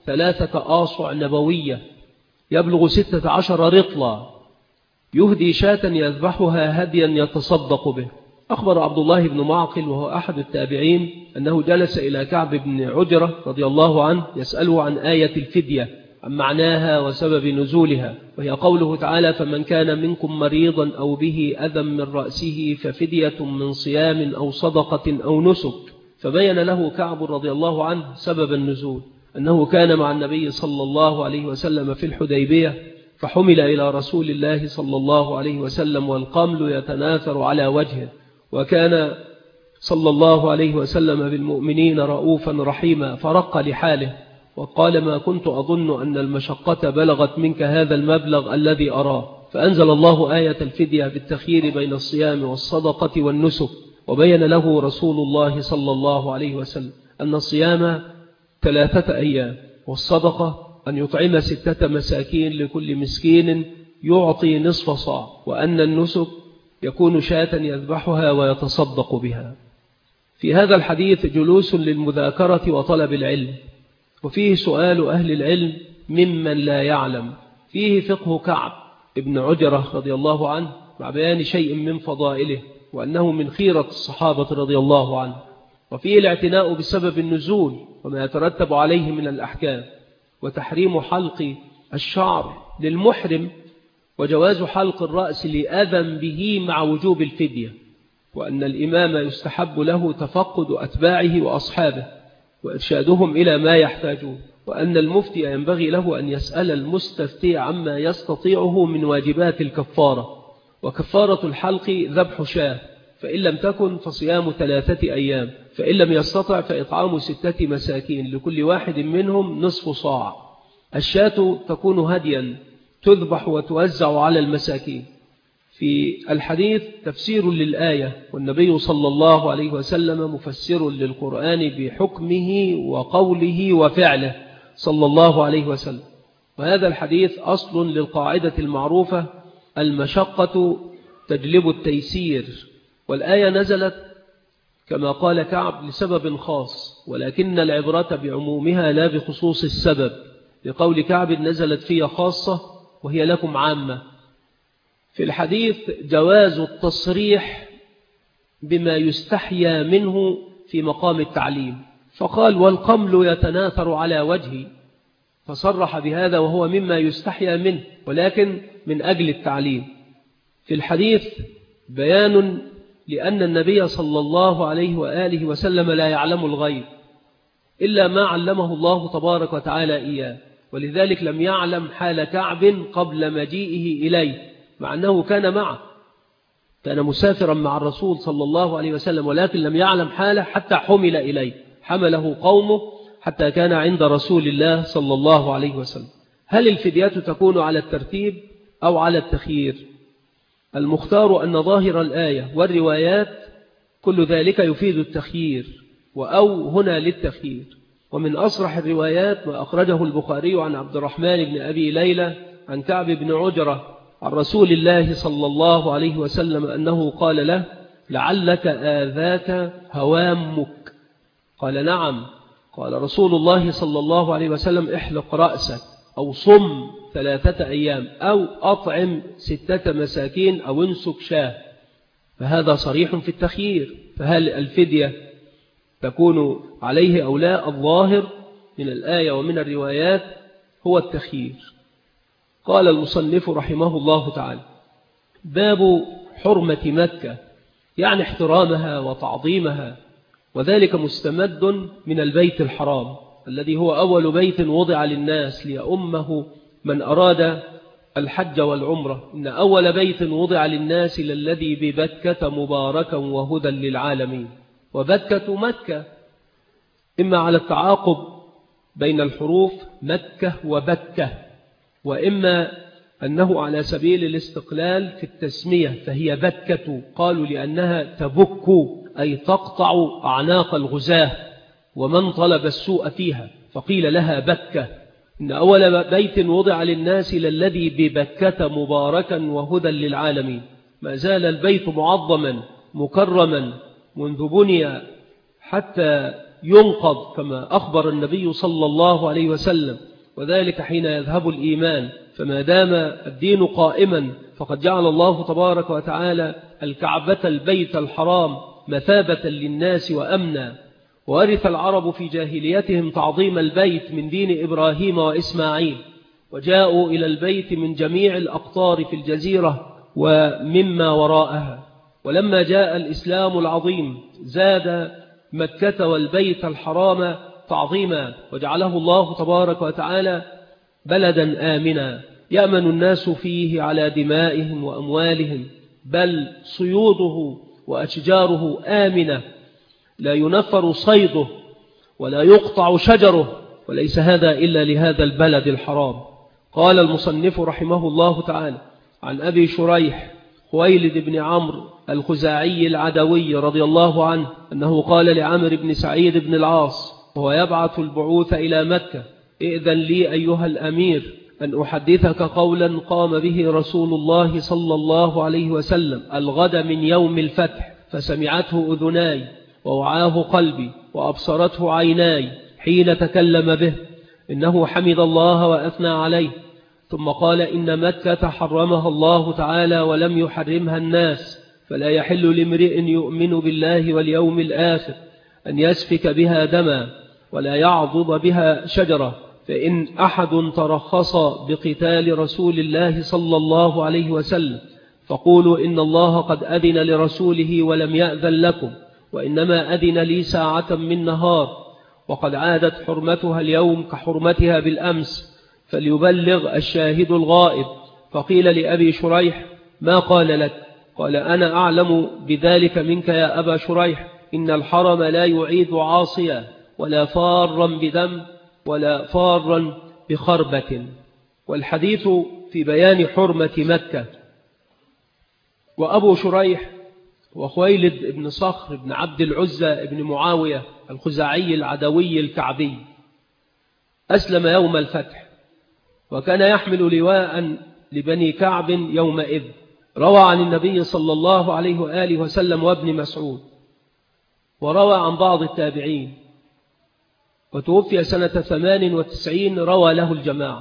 [SPEAKER 2] 3 آصع نبوية، يبلغ 16 رطلا، يهدي شاة يذبحها هديا يتصدق به. أخبر عبد الله بن معقل وهو أحد التابعين أنه جلس إلى كعب بن عجرة رضي الله عنه يسأله عن آية الفدية، عن معناها وسبب نزولها، وهي قوله تعالى: فمن كان منكم مريضا أو به أذى من رأسه ففدية من صيام أو صدقة أو نسك. فبين له كعب رضي الله عنه سبب النزول، أنه كان مع النبي صلى الله عليه وسلم في الحديبية، فحمل إلى رسول الله صلى الله عليه وسلم والقمل يتناثر على وجهه، وكان صلى الله عليه وسلم بالمؤمنين رؤوفا رحيما، فرق لحاله وقال: ما كنت أظن أن المشقة بلغت منك هذا المبلغ الذي أراه. فأنزل الله آية الفدية بالتخيير بين الصيام والصدقة والنسك، وبين له رسول الله صلى الله عليه وسلم أن الصيام 3 أيام، والصدقة أن يطعم 6 مساكين، لكل مسكين يعطي نصف صاع، وأن النسك يكون شاة يذبحها ويتصدق بها. في هذا الحديث جلوس للمذاكرة وطلب العلم، وفيه سؤال أهل العلم ممن لا يعلم، فيه فقه كعب ابن عجرة رضي الله عنه مع بيان شيء من فضائله، وأنه من خيرة الصحابة رضي الله عنه، وفيه الاعتناء بسبب النزول وما يترتب عليه من الأحكام، وتحريم حلق الشعر للمحرم، وجواز حلق الرأس لأذى به مع وجوب الفدية، وأن الإمام يستحب له تفقد أتباعه وأصحابه وإرشادهم إلى ما يحتاجون، وأن المفتي ينبغي له أن يسأل المستفتي عما يستطيعه من واجبات الكفارة. وكفارة الحلق ذبح شاة، فإن لم تكن فصيام 3 أيام، فإن لم يستطع فإطعام 6 مساكين، لكل واحد منهم نصف صاع. الشاة تكون هديا تذبح وتوزع على المساكين. في الحديث تفسير للآية، والنبي صلى الله عليه وسلم مفسر للقرآن بحكمه وقوله وفعله صلى الله عليه وسلم. وهذا الحديث أصل للقاعدة المعروفة: المشقة تجلب التيسير. والآية نزلت كما قال كعب لسبب خاص، ولكن العبرة بعمومها لا بخصوص السبب، لقول كعب: نزلت في خاصة وهي لكم عامة. في الحديث جواز التصريح بما يستحيا منه في مقام التعليم، فقال: والقمل يتناثر على وجهي، فصرح بهذا وهو مما يستحيا منه، ولكن من أجل التعليم. في الحديث بيان لأن النبي صلى الله عليه وآله وسلم لا يعلم الغيب إلا ما علمه الله تبارك وتعالى إياه، ولذلك لم يعلم حال كعب قبل مجيئه إليه، مع أنه كان معه، كان مسافرا مع الرسول صلى الله عليه وسلم، ولكن لم يعلم حاله حتى حمل إليه، حمله قومه حتى كان عند رسول الله صلى الله عليه وسلم. هل الفدية تكون على الترتيب أو على التخيير؟ المختار أن ظاهر الآية والروايات كل ذلك يفيد التخيير، وأو هنا للتخيير. ومن أصرح الروايات ما أخرجه البخاري عن عبد الرحمن بن أبي ليلى عن كعب بن عجرة عن رسول الله صلى الله عليه وسلم أنه قال له: لعلك آذاك هوامك. قال: نعم. قال رسول الله صلى الله عليه وسلم: احلق رأسك، أو صم 3 أيام، أو أطعم 6 مساكين، أو انسك شاه. فهذا صريح في التخيير. فهل الفدية تكون عليه أو لا؟ الظاهر من الآية ومن الروايات هو التخيير. قال المصنف رحمه الله تعالى: باب حرمة مكة، يعني احترامها وتعظيمها وذلك مستمد من البيت الحرام الذي هو أول بيت وضع للناس ليؤمه من أراد الحج والعمرة. إن أول بيت وضع للناس للذي ببكة مباركا وهدى للعالمين. وبكة مكة، إما على التعاقب بين الحروف مكة وبكة، وإما أنه على سبيل الاستقلال في التسمية فهي بكة، قالوا لأنها تبك أي تقطع أعناق الغزاة ومن طلب السوء فيها، فقيل لها بكة. إن أول بيت وضع للناس للذي ببكة مباركا وهدى للعالمين. ما زال البيت معظما مكرما منذ بني حتى ينقض كما أخبر النبي صلى الله عليه وسلم، وذلك حين يذهب الإيمان. فما دام الدين قائما فقد جعل الله تبارك وتعالى الكعبة البيت الحرام مثابة للناس وأمنا. وورث العرب في جاهليتهم تعظيم البيت من دين إبراهيم وإسماعيل، وجاءوا إلى البيت من جميع الأقطار في الجزيرة ومما وراءها. ولما جاء الإسلام العظيم زاد مكة والبيت الحرام تعظيما، وجعله الله تبارك وتعالى بلدا آمنا يأمن الناس فيه على دمائهم وأموالهم، بل صيوده وأشجاره آمنة لا ينفر صيده ولا يقطع شجره، وليس هذا إلا لهذا البلد الحرام. قال المصنف رحمه الله تعالى عن أبي شريح خويلد بن عمرو الخزاعي العدوي رضي الله عنه أنه قال لعمرو بن سعيد بن العاص وهو يبعث البعوث إلى مكة: ائذن لي أيها الأمير أن أحدثك قولا قام به رسول الله صلى الله عليه وسلم الغد من يوم الفتح، فسمعته أذناي ووعاه قلبي وأبصرته عيناي حين تكلم به، إنه حمد الله وأثنى عليه، ثم قال: إن مكة حرمها الله تعالى ولم يحرمها الناس، فلا يحل لامرئ يؤمن بالله واليوم الآخر أن يسفك بها دما ولا يعضد بها شجرة. فإن أحد ترخص بقتال رسول الله صلى الله عليه وسلم فقولوا إن الله قد أذن لرسوله ولم يأذن لكم، وإنما أذن لي ساعة من نهار، وقد عادت حرمتها اليوم كحرمتها بالأمس، فليبلغ الشاهد الغائب. فقيل لأبي شريح: ما قال لك؟ قال: أنا أعلم بذلك منك يا أبا شريح، إن الحرم لا يعيد عاصيا ولا فارا بدم ولا فارا بخربة. والحديث في بيان حرمة مكة. وأبو شريح وخويلد بن صخر بن عبد العزى بن معاوية الخزاعي العدوي الكعبي أسلم يوم الفتح، وكان يحمل لواء لبني كعب يومئذ. روى عن النبي صلى الله عليه وآله وسلم وابن مسعود، وروى عن بعض التابعين، وتوفي سنة 98 روى له الجماعة.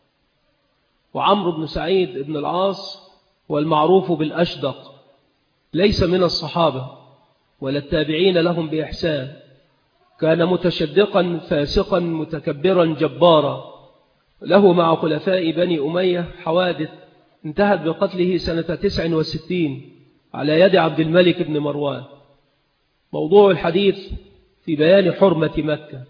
[SPEAKER 2] وعمرو بن سعيد بن العاص والمعروف بالأشدق ليس من الصحابة ولا التابعين لهم بإحسان، كان متشدقا فاسقا متكبرا جبارا، له مع خلفاء بني أمية حوادث انتهت بقتله سنة 69 على يد عبد الملك بن مروان. موضوع الحديث في بيان حرمة مكة.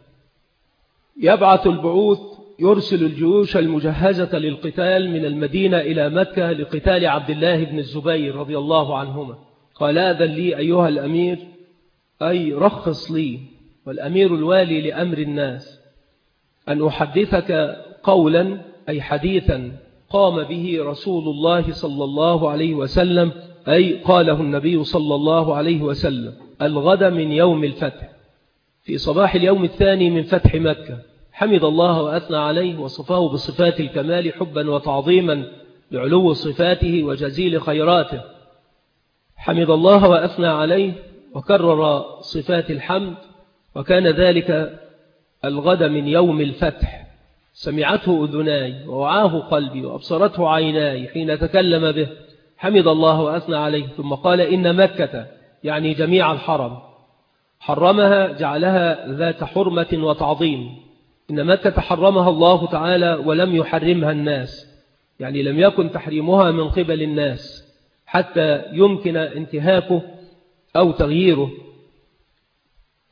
[SPEAKER 2] يبعث البعوث يرسل الجيوش المجهزة للقتال من المدينة إلى مكة لقتال عبد الله بن الزبير رضي الله عنهما. قال: آذن لي أيها الأمير، أي رخص لي، والأمير الوالي لأمر الناس، أن أحدثك قولا أي حديثا قام به رسول الله صلى الله عليه وسلم، أي قاله النبي صلى الله عليه وسلم الغد من يوم الفتح في صباح اليوم الثاني من فتح مكة. حمد الله وأثنى عليه وصفاه بصفات الكمال حبا وتعظيما لعلو صفاته وجزيل خيراته. حمد الله وأثنى عليه وكرر صفات الحمد، وكان ذلك الغد من يوم الفتح. سمعته أذناي ووعاه قلبي وأبصرته عيناي حين تكلم به. حمد الله وأثنى عليه، ثم قال: إن مكة، يعني جميع الحرم، حرمها جعلها ذات حرمة وتعظيم. إن مكة حرمها الله تعالى ولم يحرمها الناس، يعني لم يكن تحريمها من قبل الناس حتى يمكن انتهاكه أو تغييره.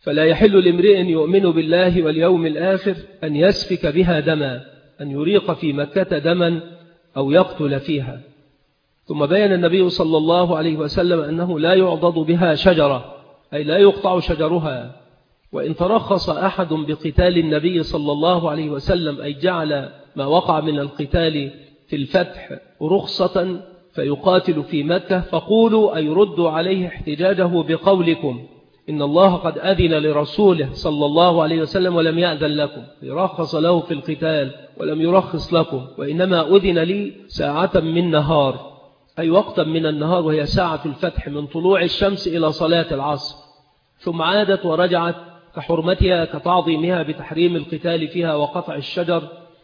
[SPEAKER 2] فلا يحل لامرئ يؤمن بالله واليوم الآخر أن يسفك بها دما، أن يريق في مكة دما أو يقتل فيها. ثم بين النبي صلى الله عليه وسلم أنه لا يعضد بها شجرة، أي لا يقطع شجرها. وإن ترخص أحد بقتال النبي صلى الله عليه وسلم، أي جعل ما وقع من القتال في الفتح رخصة فيقاتل في مكة، فقولوا أي ردوا عليه احتجاجه بقولكم إن الله قد أذن لرسوله صلى الله عليه وسلم ولم يأذن لكم، يرخص له في القتال ولم يرخص لكم، وإنما أذن لي ساعة من نهار، أي وقتا من النهار، وهي ساعة الفتح من طلوع الشمس إلى صلاة العصر، ثم عادت ورجعت كحرمتها كتعظيمها بتحريم القتال فيها وقطع الشجر،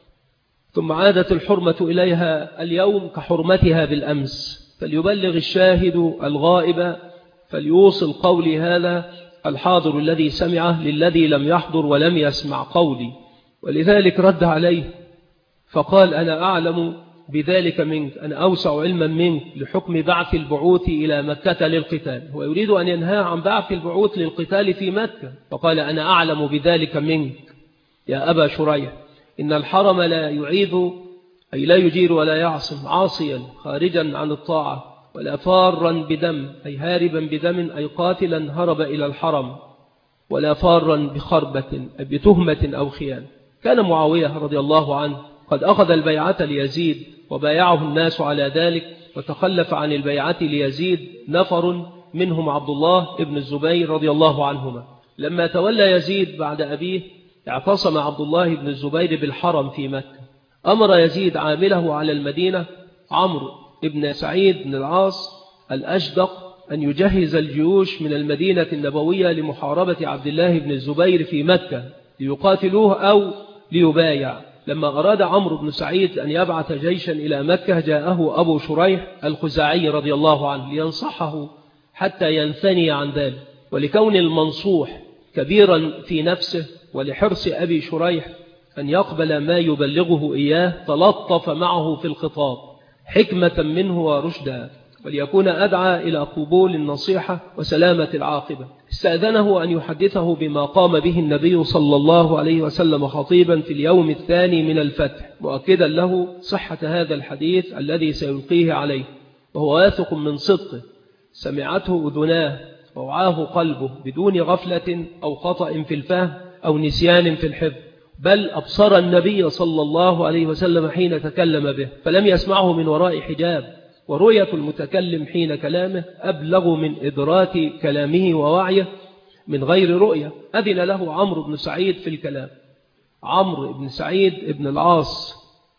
[SPEAKER 2] ثم عادت الحرمة إليها اليوم كحرمتها بالأمس. فليبلغ الشاهد الغائب، فليوصل قولي هذا الحاضر الذي سمعه للذي لم يحضر ولم يسمع قولي. ولذلك رد عليه فقال أنا أعلم بذلك منك، أنا أوسع علما منك لحكم بعث البعوث إلى مكة للقتال. هو يريد أن ينهى عن بعث البعوث للقتال في مكة، فقال أنا أعلم بذلك منك يا أبا شريح، إن الحرم لا يعيد، أي لا يجير ولا يعصم عاصيا خارجا عن الطاعة، ولا فارا بدم، أي هاربا بدم، أي قاتلا هرب إلى الحرم، ولا فارا بخربة، أي بتهمة أو خيانة. كان معاوية رضي الله عنه قد أخذ البيعة ليزيد وبايعه الناس على ذلك، وتخلف عن البيعة ليزيد نفر منهم عبد الله ابن الزبير رضي الله عنهما. لما تولى يزيد بعد أبيه اعتصم عبد الله بن الزبير بالحرم في مكة. أمر يزيد عامله على المدينة عمرو ابن سعيد بن العاص الأشدق أن يجهز الجيوش من المدينة النبوية لمحاربة عبد الله بن الزبير في مكة ليقاتلوه أو ليبايع. لما أراد عمرو بن سعيد أن يبعث جيشا إلى مكة جاءه أبو شريح الخزاعي رضي الله عنه لينصحه حتى ينثني عن ذلك، ولكون المنصوح كبيرا في نفسه ولحرص أبي شريح أن يقبل ما يبلغه إياه تلطف معه في الخطاب حكمة منه ورشدا، وليكون أدعى إلى قبول النصيحة وسلامة العاقبة. استأذنه أن يحدثه بما قام به النبي صلى الله عليه وسلم خطيبا في اليوم الثاني من الفتح، مؤكدا له صحة هذا الحديث الذي سيلقيه عليه، وهو واثق من صدقه، سمعته أذناه ووعاه قلبه بدون غفلة أو خطأ في الفهم أو نسيان في الحفظ، بل أبصر النبي صلى الله عليه وسلم حين تكلم به فلم يسمعه من وراء حجاب، ورؤية المتكلم حين كلامه أبلغ من إدراك كلامه ووعيه من غير رؤية. أذن له عمرو بن سعيد في الكلام، عمرو بن سعيد بن العاص.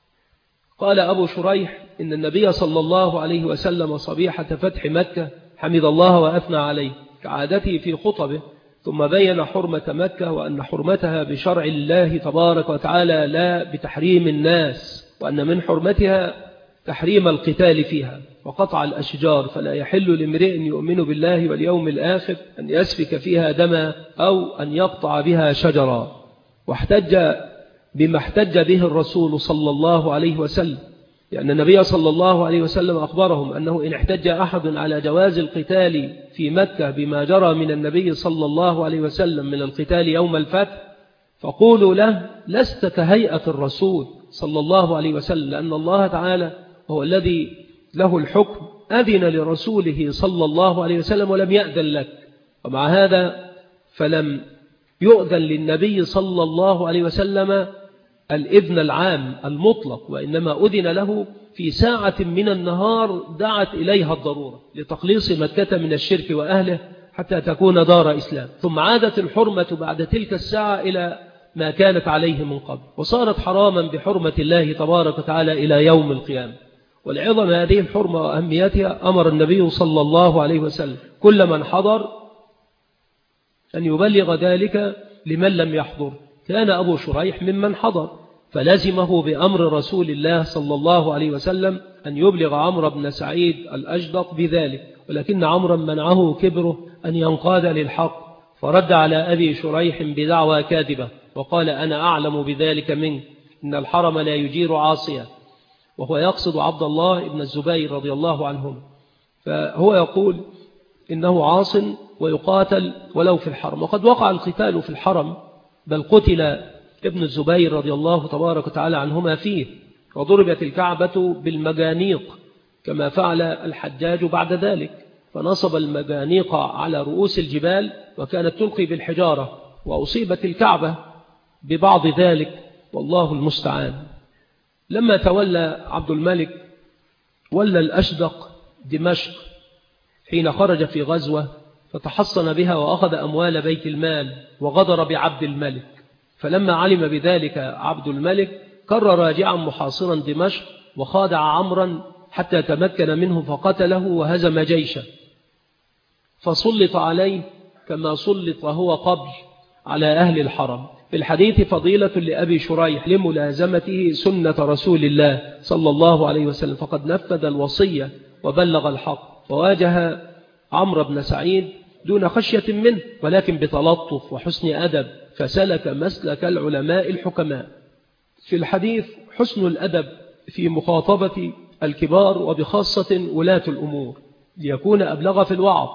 [SPEAKER 2] قال أبو شريح إن النبي صلى الله عليه وسلم صبيحة فتح مكة حمد الله وأثنى عليه كعادته في خطبه، ثم بين حرمة مكة وأن حرمتها بشرع الله تبارك وتعالى لا بتحريم الناس، وأن من حرمتها تحريم القتال فيها وقطع الأشجار، فلا يحل لامرئ يؤمن بالله واليوم الآخر أن يسفك فيها دما أو أن يقطع بها شجرا. واحتج بما احتج به الرسول صلى الله عليه وسلم، لأن النبي صلى الله عليه وسلم أخبرهم أنه إن احتج أحد على جواز القتال في مكة بما جرى من النبي صلى الله عليه وسلم من القتال يوم الفتح فقولوا له لست كهيئة الرسول صلى الله عليه وسلم، لأن الله تعالى هو الذي له الحكم أذن لرسوله صلى الله عليه وسلم ولم يأذن لك، ومع هذا فلم يؤذن للنبي صلى الله عليه وسلم الإذن العام المطلق، وإنما أذن له في ساعة من النهار دعت إليها الضرورة لتخليص مكة من الشرك وأهله حتى تكون دار إسلام، ثم عادت الحرمة بعد تلك الساعة إلى ما كانت عليه من قبل، وصارت حراما بحرمة الله تبارك وتعالى إلى يوم القيامة. والعظم هذه الحرمة وأهميتها أمر النبي صلى الله عليه وسلم كل من حضر أن يبلغ ذلك لمن لم يحضر. كان أبو شريح ممن حضر، فلزمه بأمر رسول الله صلى الله عليه وسلم أن يبلغ عمرو بن سعيد الأشدق بذلك، ولكن عمرا منعه كبره أن ينقاد للحق، فرد على أبي شريح بدعوى كاذبة وقال أنا أعلم بذلك منك، إن الحرم لا يجير عاصيا، وهو يقصد عبد الله بن الزبير رضي الله عنهم. فهو يقول إنه عاص ويقاتل ولو في الحرم. وقد وقع القتال في الحرم، بل قتل ابن الزبير رضي الله تبارك وتعالى عنهما فيه، وضربت الكعبة بالمجانيق كما فعل الحجاج بعد ذلك، فنصب المجانيق على رؤوس الجبال وكانت تلقي بالحجارة، وأصيبت الكعبة ببعض ذلك، والله المستعان. لما تولى عبد الملك ولى الأشدق دمشق حين خرج في غزوة، فتحصن بها وأخذ أموال بيت المال وغدر بعبد الملك. فلما علم بذلك عبد الملك كر راجعا محاصرا دمشق، وخادع عمرا حتى تمكن منه فقتله وهزم جيشه، فسلط عليه كما سلط هو قبل على أهل الحرم. في الحديث فضيلة لأبي شريح لملازمته سنة رسول الله صلى الله عليه وسلم، فقد نفذ الوصية وبلغ الحق، وواجه عمرو بن سعيد دون خشية منه، ولكن بتلطف وحسن أدب، فسلك مسلك العلماء الحكماء. في الحديث حسن الأدب في مخاطبة الكبار وبخاصة ولاة الأمور ليكون أبلغ في الوعظ،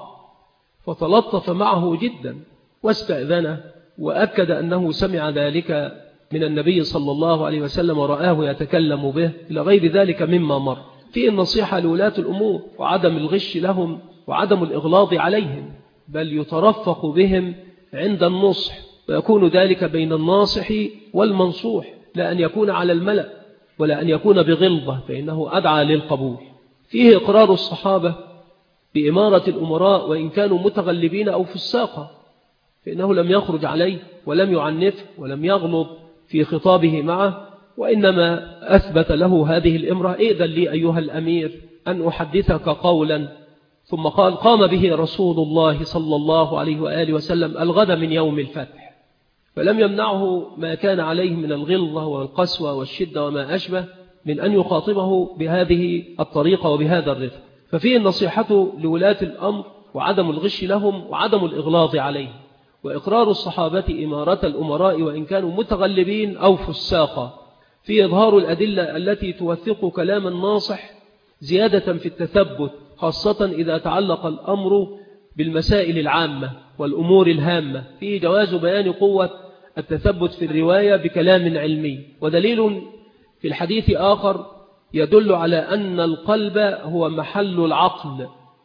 [SPEAKER 2] فتلطف معه جدا واستأذنه، وأكد أنه سمع ذلك من النبي صلى الله عليه وسلم ورآه يتكلم به إلى غير ذلك مما مر. في النصيحة لولاة الأمور وعدم الغش لهم وعدم الإغلاظ عليهم، بل يترفق بهم عند النصح، ويكون ذلك بين الناصح والمنصوح، لا أن يكون على الملأ ولا أن يكون بغلظة، فإنه أدعى للقبول. فيه إقرار الصحابة بإمارة الأمراء وإن كانوا متغلبين أو فساقا، فإنه لم يخرج عليه ولم يعنفه ولم يغلظ في خطابه معه، وإنما أثبت له هذه الإمرة: إذن لي أيها الأمير أن أحدثك قولا. ثم قال: قام به رسول الله صلى الله عليه وآله وسلم الغد من يوم الفتح، فلم يمنعه ما كان عليه من الغلظة والقسوة والشدة وما أشبه من أن يخاطبه بهذه الطريقة وبهذا الرفق. ففيه النصيحة لولاة الأمر وعدم الغش لهم وعدم الإغلاظ عليهم، وإقرار الصحابة إمارة الأمراء وإن كانوا متغلبين أو فساقا، في إظهار الأدلة التي توثق كلام الناصح زيادة في التثبت، خاصة إذا تعلق الأمر بالمسائل العامة والأمور الهامة. فيه جواز بيان قوة التثبت في الرواية بكلام علمي. ودليل في الحديث آخر يدل على أن القلب هو محل العقل.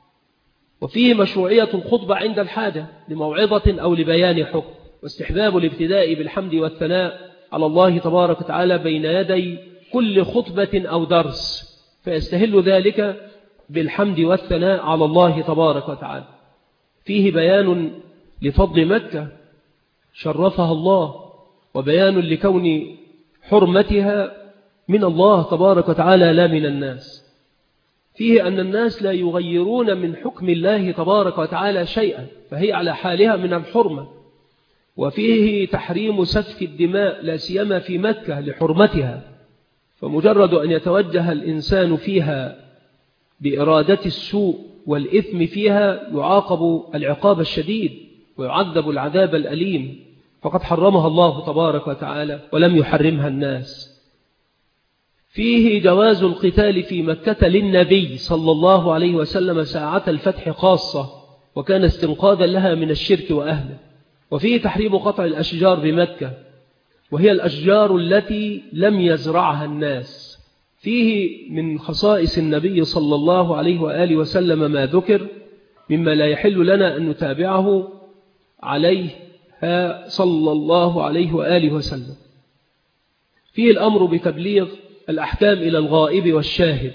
[SPEAKER 2] وفيه مشروعية الخطبة عند الحاجة لموعظة أو لبيان حكم، واستحباب الابتداء بالحمد والثناء على الله تبارك وتعالى بين يدي كل خطبة أو درس، فيستهل ذلك بالحمد والثناء على الله تبارك وتعالى. فيه بيان لفضل مكة شرفها الله، وبيان لكون حرمتها من الله تبارك وتعالى لا من الناس. فيه أن الناس لا يغيرون من حكم الله تبارك وتعالى شيئا، فهي على حالها من الحرمة. وفيه تحريم سفك الدماء لا سيما في مكة لحرمتها، فمجرد أن يتوجه الإنسان فيها بإرادة السوء والإثم فيها يعاقب العقاب الشديد ويعذب العذاب الأليم، فقد حرمها الله تبارك وتعالى ولم يحرمها الناس. فيه جواز القتال في مكة للنبي صلى الله عليه وسلم ساعة الفتح خاصة، وكان استنقاذا لها من الشرك وأهله. وفيه تحريم قطع الأشجار بمكة، وهي الأشجار التي لم يزرعها الناس. فيه من خصائص النبي صلى الله عليه وآله وسلم ما ذكر مما لا يحل لنا أن نتابعه عليه صلى الله عليه وآله وسلم. فيه الأمر بتبليغ الأحكام إلى الغائب والشاهد.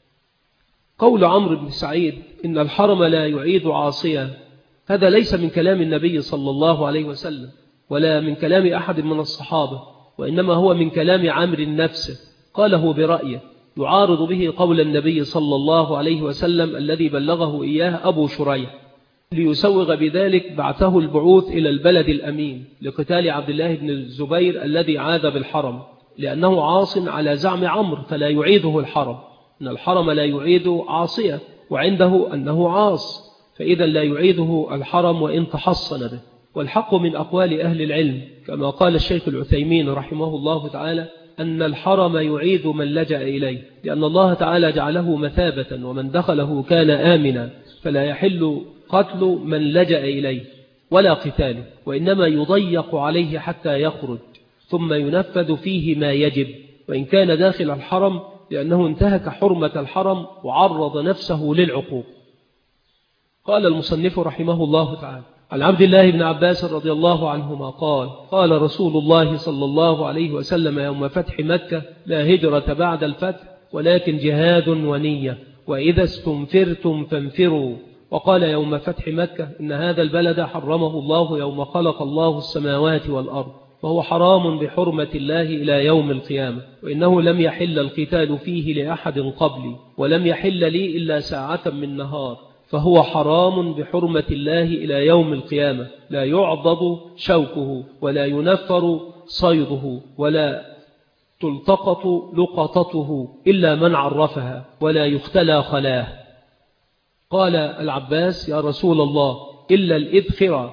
[SPEAKER 2] قول عمرو بن سعيد إن الحرم لا يعيد عاصيا، هذا ليس من كلام النبي صلى الله عليه وسلم ولا من كلام أحد من الصحابة، وإنما هو من كلام عمرو نفسه، قاله برأيه يعارض به قول النبي صلى الله عليه وسلم الذي بلغه إياه أبو شريح، ليسوغ بذلك بعثه البعوث إلى البلد الأمين لقتال عبد الله بن الزبير الذي عاد بالحرم، لأنه عاص على زعم عمرو فلا يعيده الحرم، إن الحرم لا يعيد عاصية، وعنده أنه عاص، فإذا لا يعيده الحرم وإن تحصن به. والحق من أقوال أهل العلم كما قال الشيخ العثيمين رحمه الله تعالى أن الحرم يعيد من لجأ إليه، لأن الله تعالى جعله مثابة ومن دخله كان آمنا، فلا يحل قتل من لجأ إليه ولا قتاله، وإنما يضيق عليه حتى يخرج ثم ينفذ فيه ما يجب، وإن كان داخل الحرم لأنه انتهك حرمة الحرم وعرض نفسه للعقوق. قال المصنف رحمه الله تعالى: عن عبد الله بن عباس رضي الله عنهما قال: قال رسول الله صلى الله عليه وسلم يوم فتح مكة: لا هجرة بعد الفتح ولكن جهاد ونية، وإذا استنفرتم فانفروا. وقال يوم فتح مكة: إن هذا البلد حرمه الله يوم خلق الله السماوات والأرض، وهو حرام بحرمة الله إلى يوم القيامة، وإنه لم يحل القتال فيه لأحد قبلي، ولم يحل لي إلا ساعة من نهار، فهو حرام بحرمة الله إلى يوم القيامة، لا يعضد شوكه ولا ينفر صيده ولا تلتقط لقطته إلا من عرفها، ولا يختلى خلاه. قال العباس: يا رسول الله، إلا الإذخر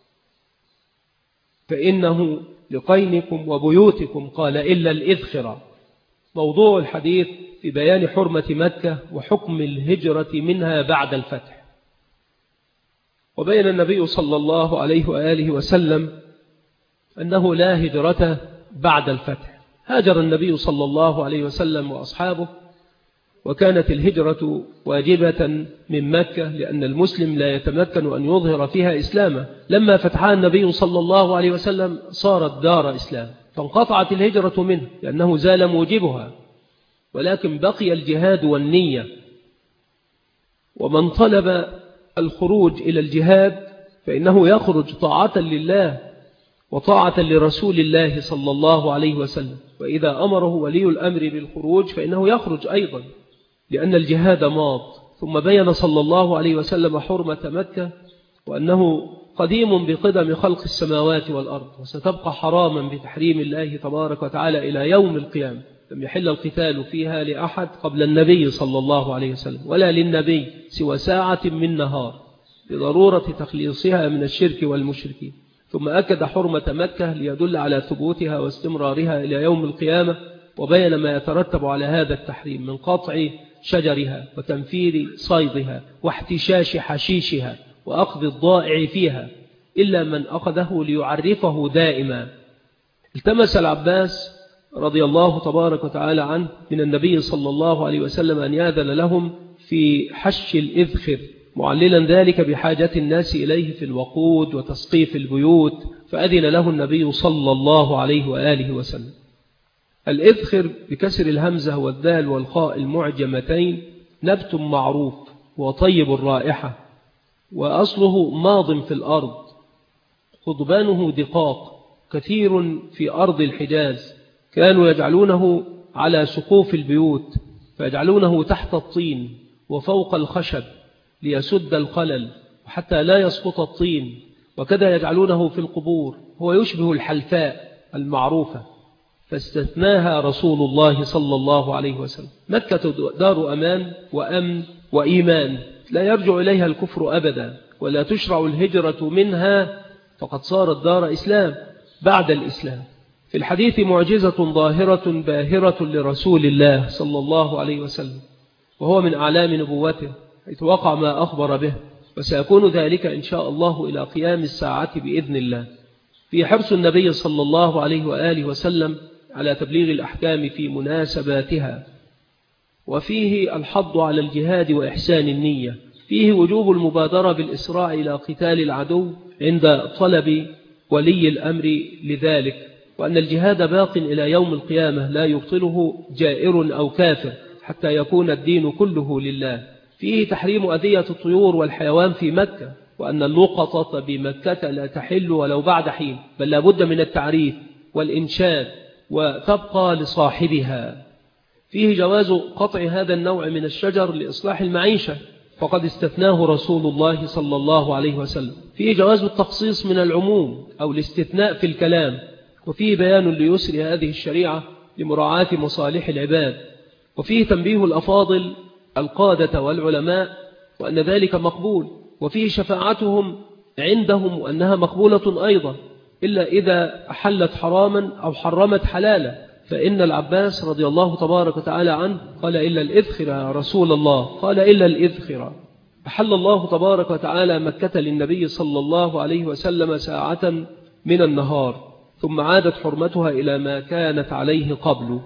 [SPEAKER 2] فإنه لقينكم وبيوتكم. قال: إلا الإذخر. موضوع الحديث في بيان حرمة مكة وحكم الهجرة منها بعد الفتح. وبين النبي صلى الله عليه وآله وسلم أنه لا هجرة بعد الفتح. هاجر النبي صلى الله عليه وسلم وأصحابه، وكانت الهجرة واجبة من مكة، لأن المسلم لا يتمكن أن يظهر فيها إسلامه. لما فتحها النبي صلى الله عليه وسلم صارت دار إسلام، فانقطعت الهجرة منه لأنه زال موجبها، ولكن بقي الجهاد والنية. ومن طلب الخروج إلى الجهاد فإنه يخرج طاعة لله وطاعة لرسول الله صلى الله عليه وسلم، وإذا أمره ولي الأمر بالخروج فإنه يخرج أيضا، لأن الجهاد ماض. ثم بين صلى الله عليه وسلم حرمة مكة، وأنه قديم بقدم خلق السماوات والأرض، وستبقى حراما بتحريم الله تبارك وتعالى إلى يوم القيامة. لم يحل القتال فيها لأحد قبل النبي صلى الله عليه وسلم، ولا للنبي سوى ساعة من نهار، لضرورة تخليصها من الشرك والمشركين. ثم أكد حرمة مكة ليدل على ثبوتها واستمرارها إلى يوم القيامة، وبين ما يترتب على هذا التحريم من قطع شجرها وتنفير صيدها واحتشاش حشيشها وأخذ الضائع فيها، إلا من أخذه ليعرفه دائما. التمس العباس رضي الله تبارك وتعالى عنه من النبي صلى الله عليه وسلم أن يأذن لهم في حش الإذخر، معللا ذلك بحاجة الناس إليه في الوقود وتسقيف البيوت، فأذن له النبي صلى الله عليه وآله وسلم. الإذخر بكسر الهمزة والذال والخاء المعجمتين نبت معروف وطيب الرائحة، وأصله ماض في الأرض، خضبانه دقاق، كثير في أرض الحجاز. كانوا يجعلونه على سقوف البيوت، فيجعلونه تحت الطين وفوق الخشب ليسد الخلل وحتى لا يسقط الطين، وكذا يجعلونه في القبور. هو يشبه الحلفاء المعروفة، فاستثناها رسول الله صلى الله عليه وسلم. مكة دار أمان وأمن وإيمان، لا يرجع إليها الكفر أبدا، ولا تشرع الهجرة منها، فقد صارت دار إسلام بعد الإسلام. في الحديث معجزة ظاهرة باهرة لرسول الله صلى الله عليه وسلم، وهو من أعلام نبوته، حيث وقع ما أخبر به، وسيكون ذلك إن شاء الله إلى قيام الساعة بإذن الله. في حرص النبي صلى الله عليه وآله وسلم على تبليغ الأحكام في مناسباتها، وفيه الحض على الجهاد وإحسان النية. فيه وجوب المبادرة بالإسراع إلى قتال العدو عند طلب ولي الأمر لذلك، وأن الجهاد باق إلى يوم القيامة لا يبطله جائر أو كافر، حتى يكون الدين كله لله. فيه تحريم أذية الطيور والحيوان في مكة، وأن اللقطة بمكة لا تحل ولو بعد حين، بل لابد من التعريف والإنشاد وتبقى لصاحبها. فيه جواز قطع هذا النوع من الشجر لإصلاح المعيشة، فقد استثناه رسول الله صلى الله عليه وسلم. فيه جواز التخصيص من العموم أو الاستثناء في الكلام، وفيه بيان ليسر هذه الشريعة لمراعاة مصالح العباد. وفيه تنبيه الأفاضل القادة والعلماء وأن ذلك مقبول، وفيه شفاعتهم عندهم وأنها مقبولة أيضا، إلا إذا أحلت حراما أو حرمت حلالا. فإن العباس رضي الله تبارك وتعالى عنه قال: إلا الإذخر يا رسول الله، قال: إلا الإذخر. أحل الله تبارك وتعالى مكة للنبي صلى الله عليه وسلم ساعة من النهار، ثم عادت حرمتها إلى ما كانت عليه قبل.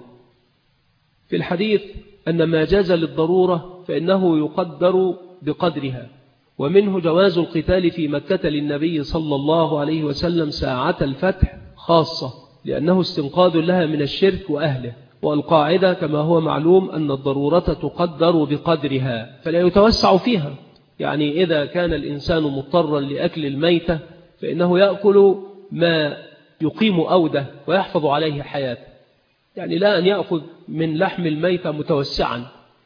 [SPEAKER 2] في الحديث أن ما جاز للضرورة فإنه يقدر بقدرها، ومنه جواز القتال في مكة للنبي صلى الله عليه وسلم ساعة الفتح خاصة، لأنه استنقاذ لها من الشرك وأهله. والقاعدة كما هو معلوم أن الضرورة تقدر بقدرها فلا يتوسع فيها. يعني إذا كان الإنسان مضطرا لأكل الميتة فإنه يأكل ما يقيم أوده ويحفظ عليه حياته، يعني لا أن يأخذ من لحم الميتة متوسعا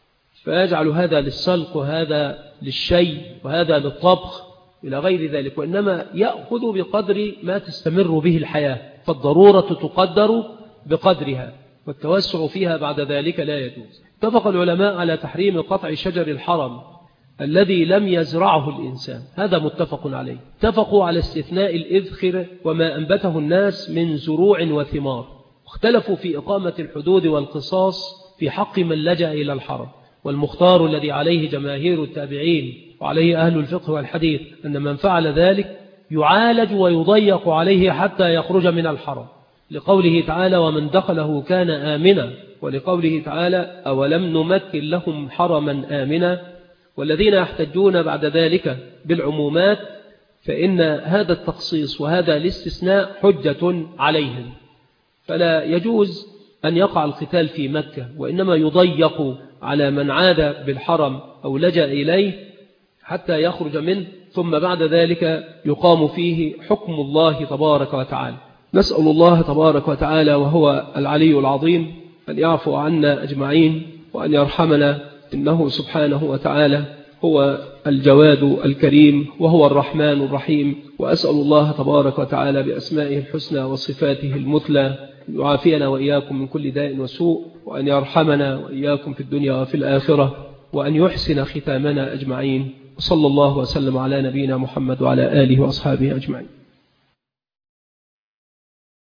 [SPEAKER 2] فيجعل هذا للسلق وهذا للشي وهذا للطبخ إلى غير ذلك، وإنما يأخذ بقدر ما تستمر به الحياة، فالضرورة تقدر بقدرها والتوسع فيها بعد ذلك لا يجوز. اتفق العلماء على تحريم قطع شجر الحرم الذي لم يزرعه الإنسان، هذا متفق عليه. اتفقوا على استثناء الإذخر وما أنبته الناس من زروع وثمار، واختلفوا في إقامة الحدود والقصاص في حق من لجأ إلى الحرم. والمختار الذي عليه جماهير التابعين وعليه أهل الفقه والحديث أن من فعل ذلك يعالج ويضيق عليه حتى يخرج من الحرم، لقوله تعالى ومن دخله كان آمنا، ولقوله تعالى أولم نمكن لهم حرما آمنا. والذين يحتجون بعد ذلك بالعمومات فإن هذا التخصيص وهذا الاستثناء حجة عليهم، فلا يجوز أن يقع القتال في مكة، وإنما يضيق على من عاد بالحرم أو لجأ إليه حتى يخرج منه، ثم بعد ذلك يقام فيه حكم الله تبارك وتعالى. نسأل الله تبارك وتعالى وهو العلي العظيم أن يعفو عنا أجمعين وأن يرحمنا، إنه سبحانه وتعالى هو الجواد الكريم وهو الرحمن الرحيم. وأسأل الله تبارك وتعالى بأسمائه الحسنى وصفاته المثلى أن يعافينا وإياكم من كل داء وسوء، وأن يرحمنا وإياكم في الدنيا وفي الآخرة، وأن يحسن ختامنا أجمعين. وصلى الله وسلم على نبينا محمد وعلى آله وأصحابه أجمعين.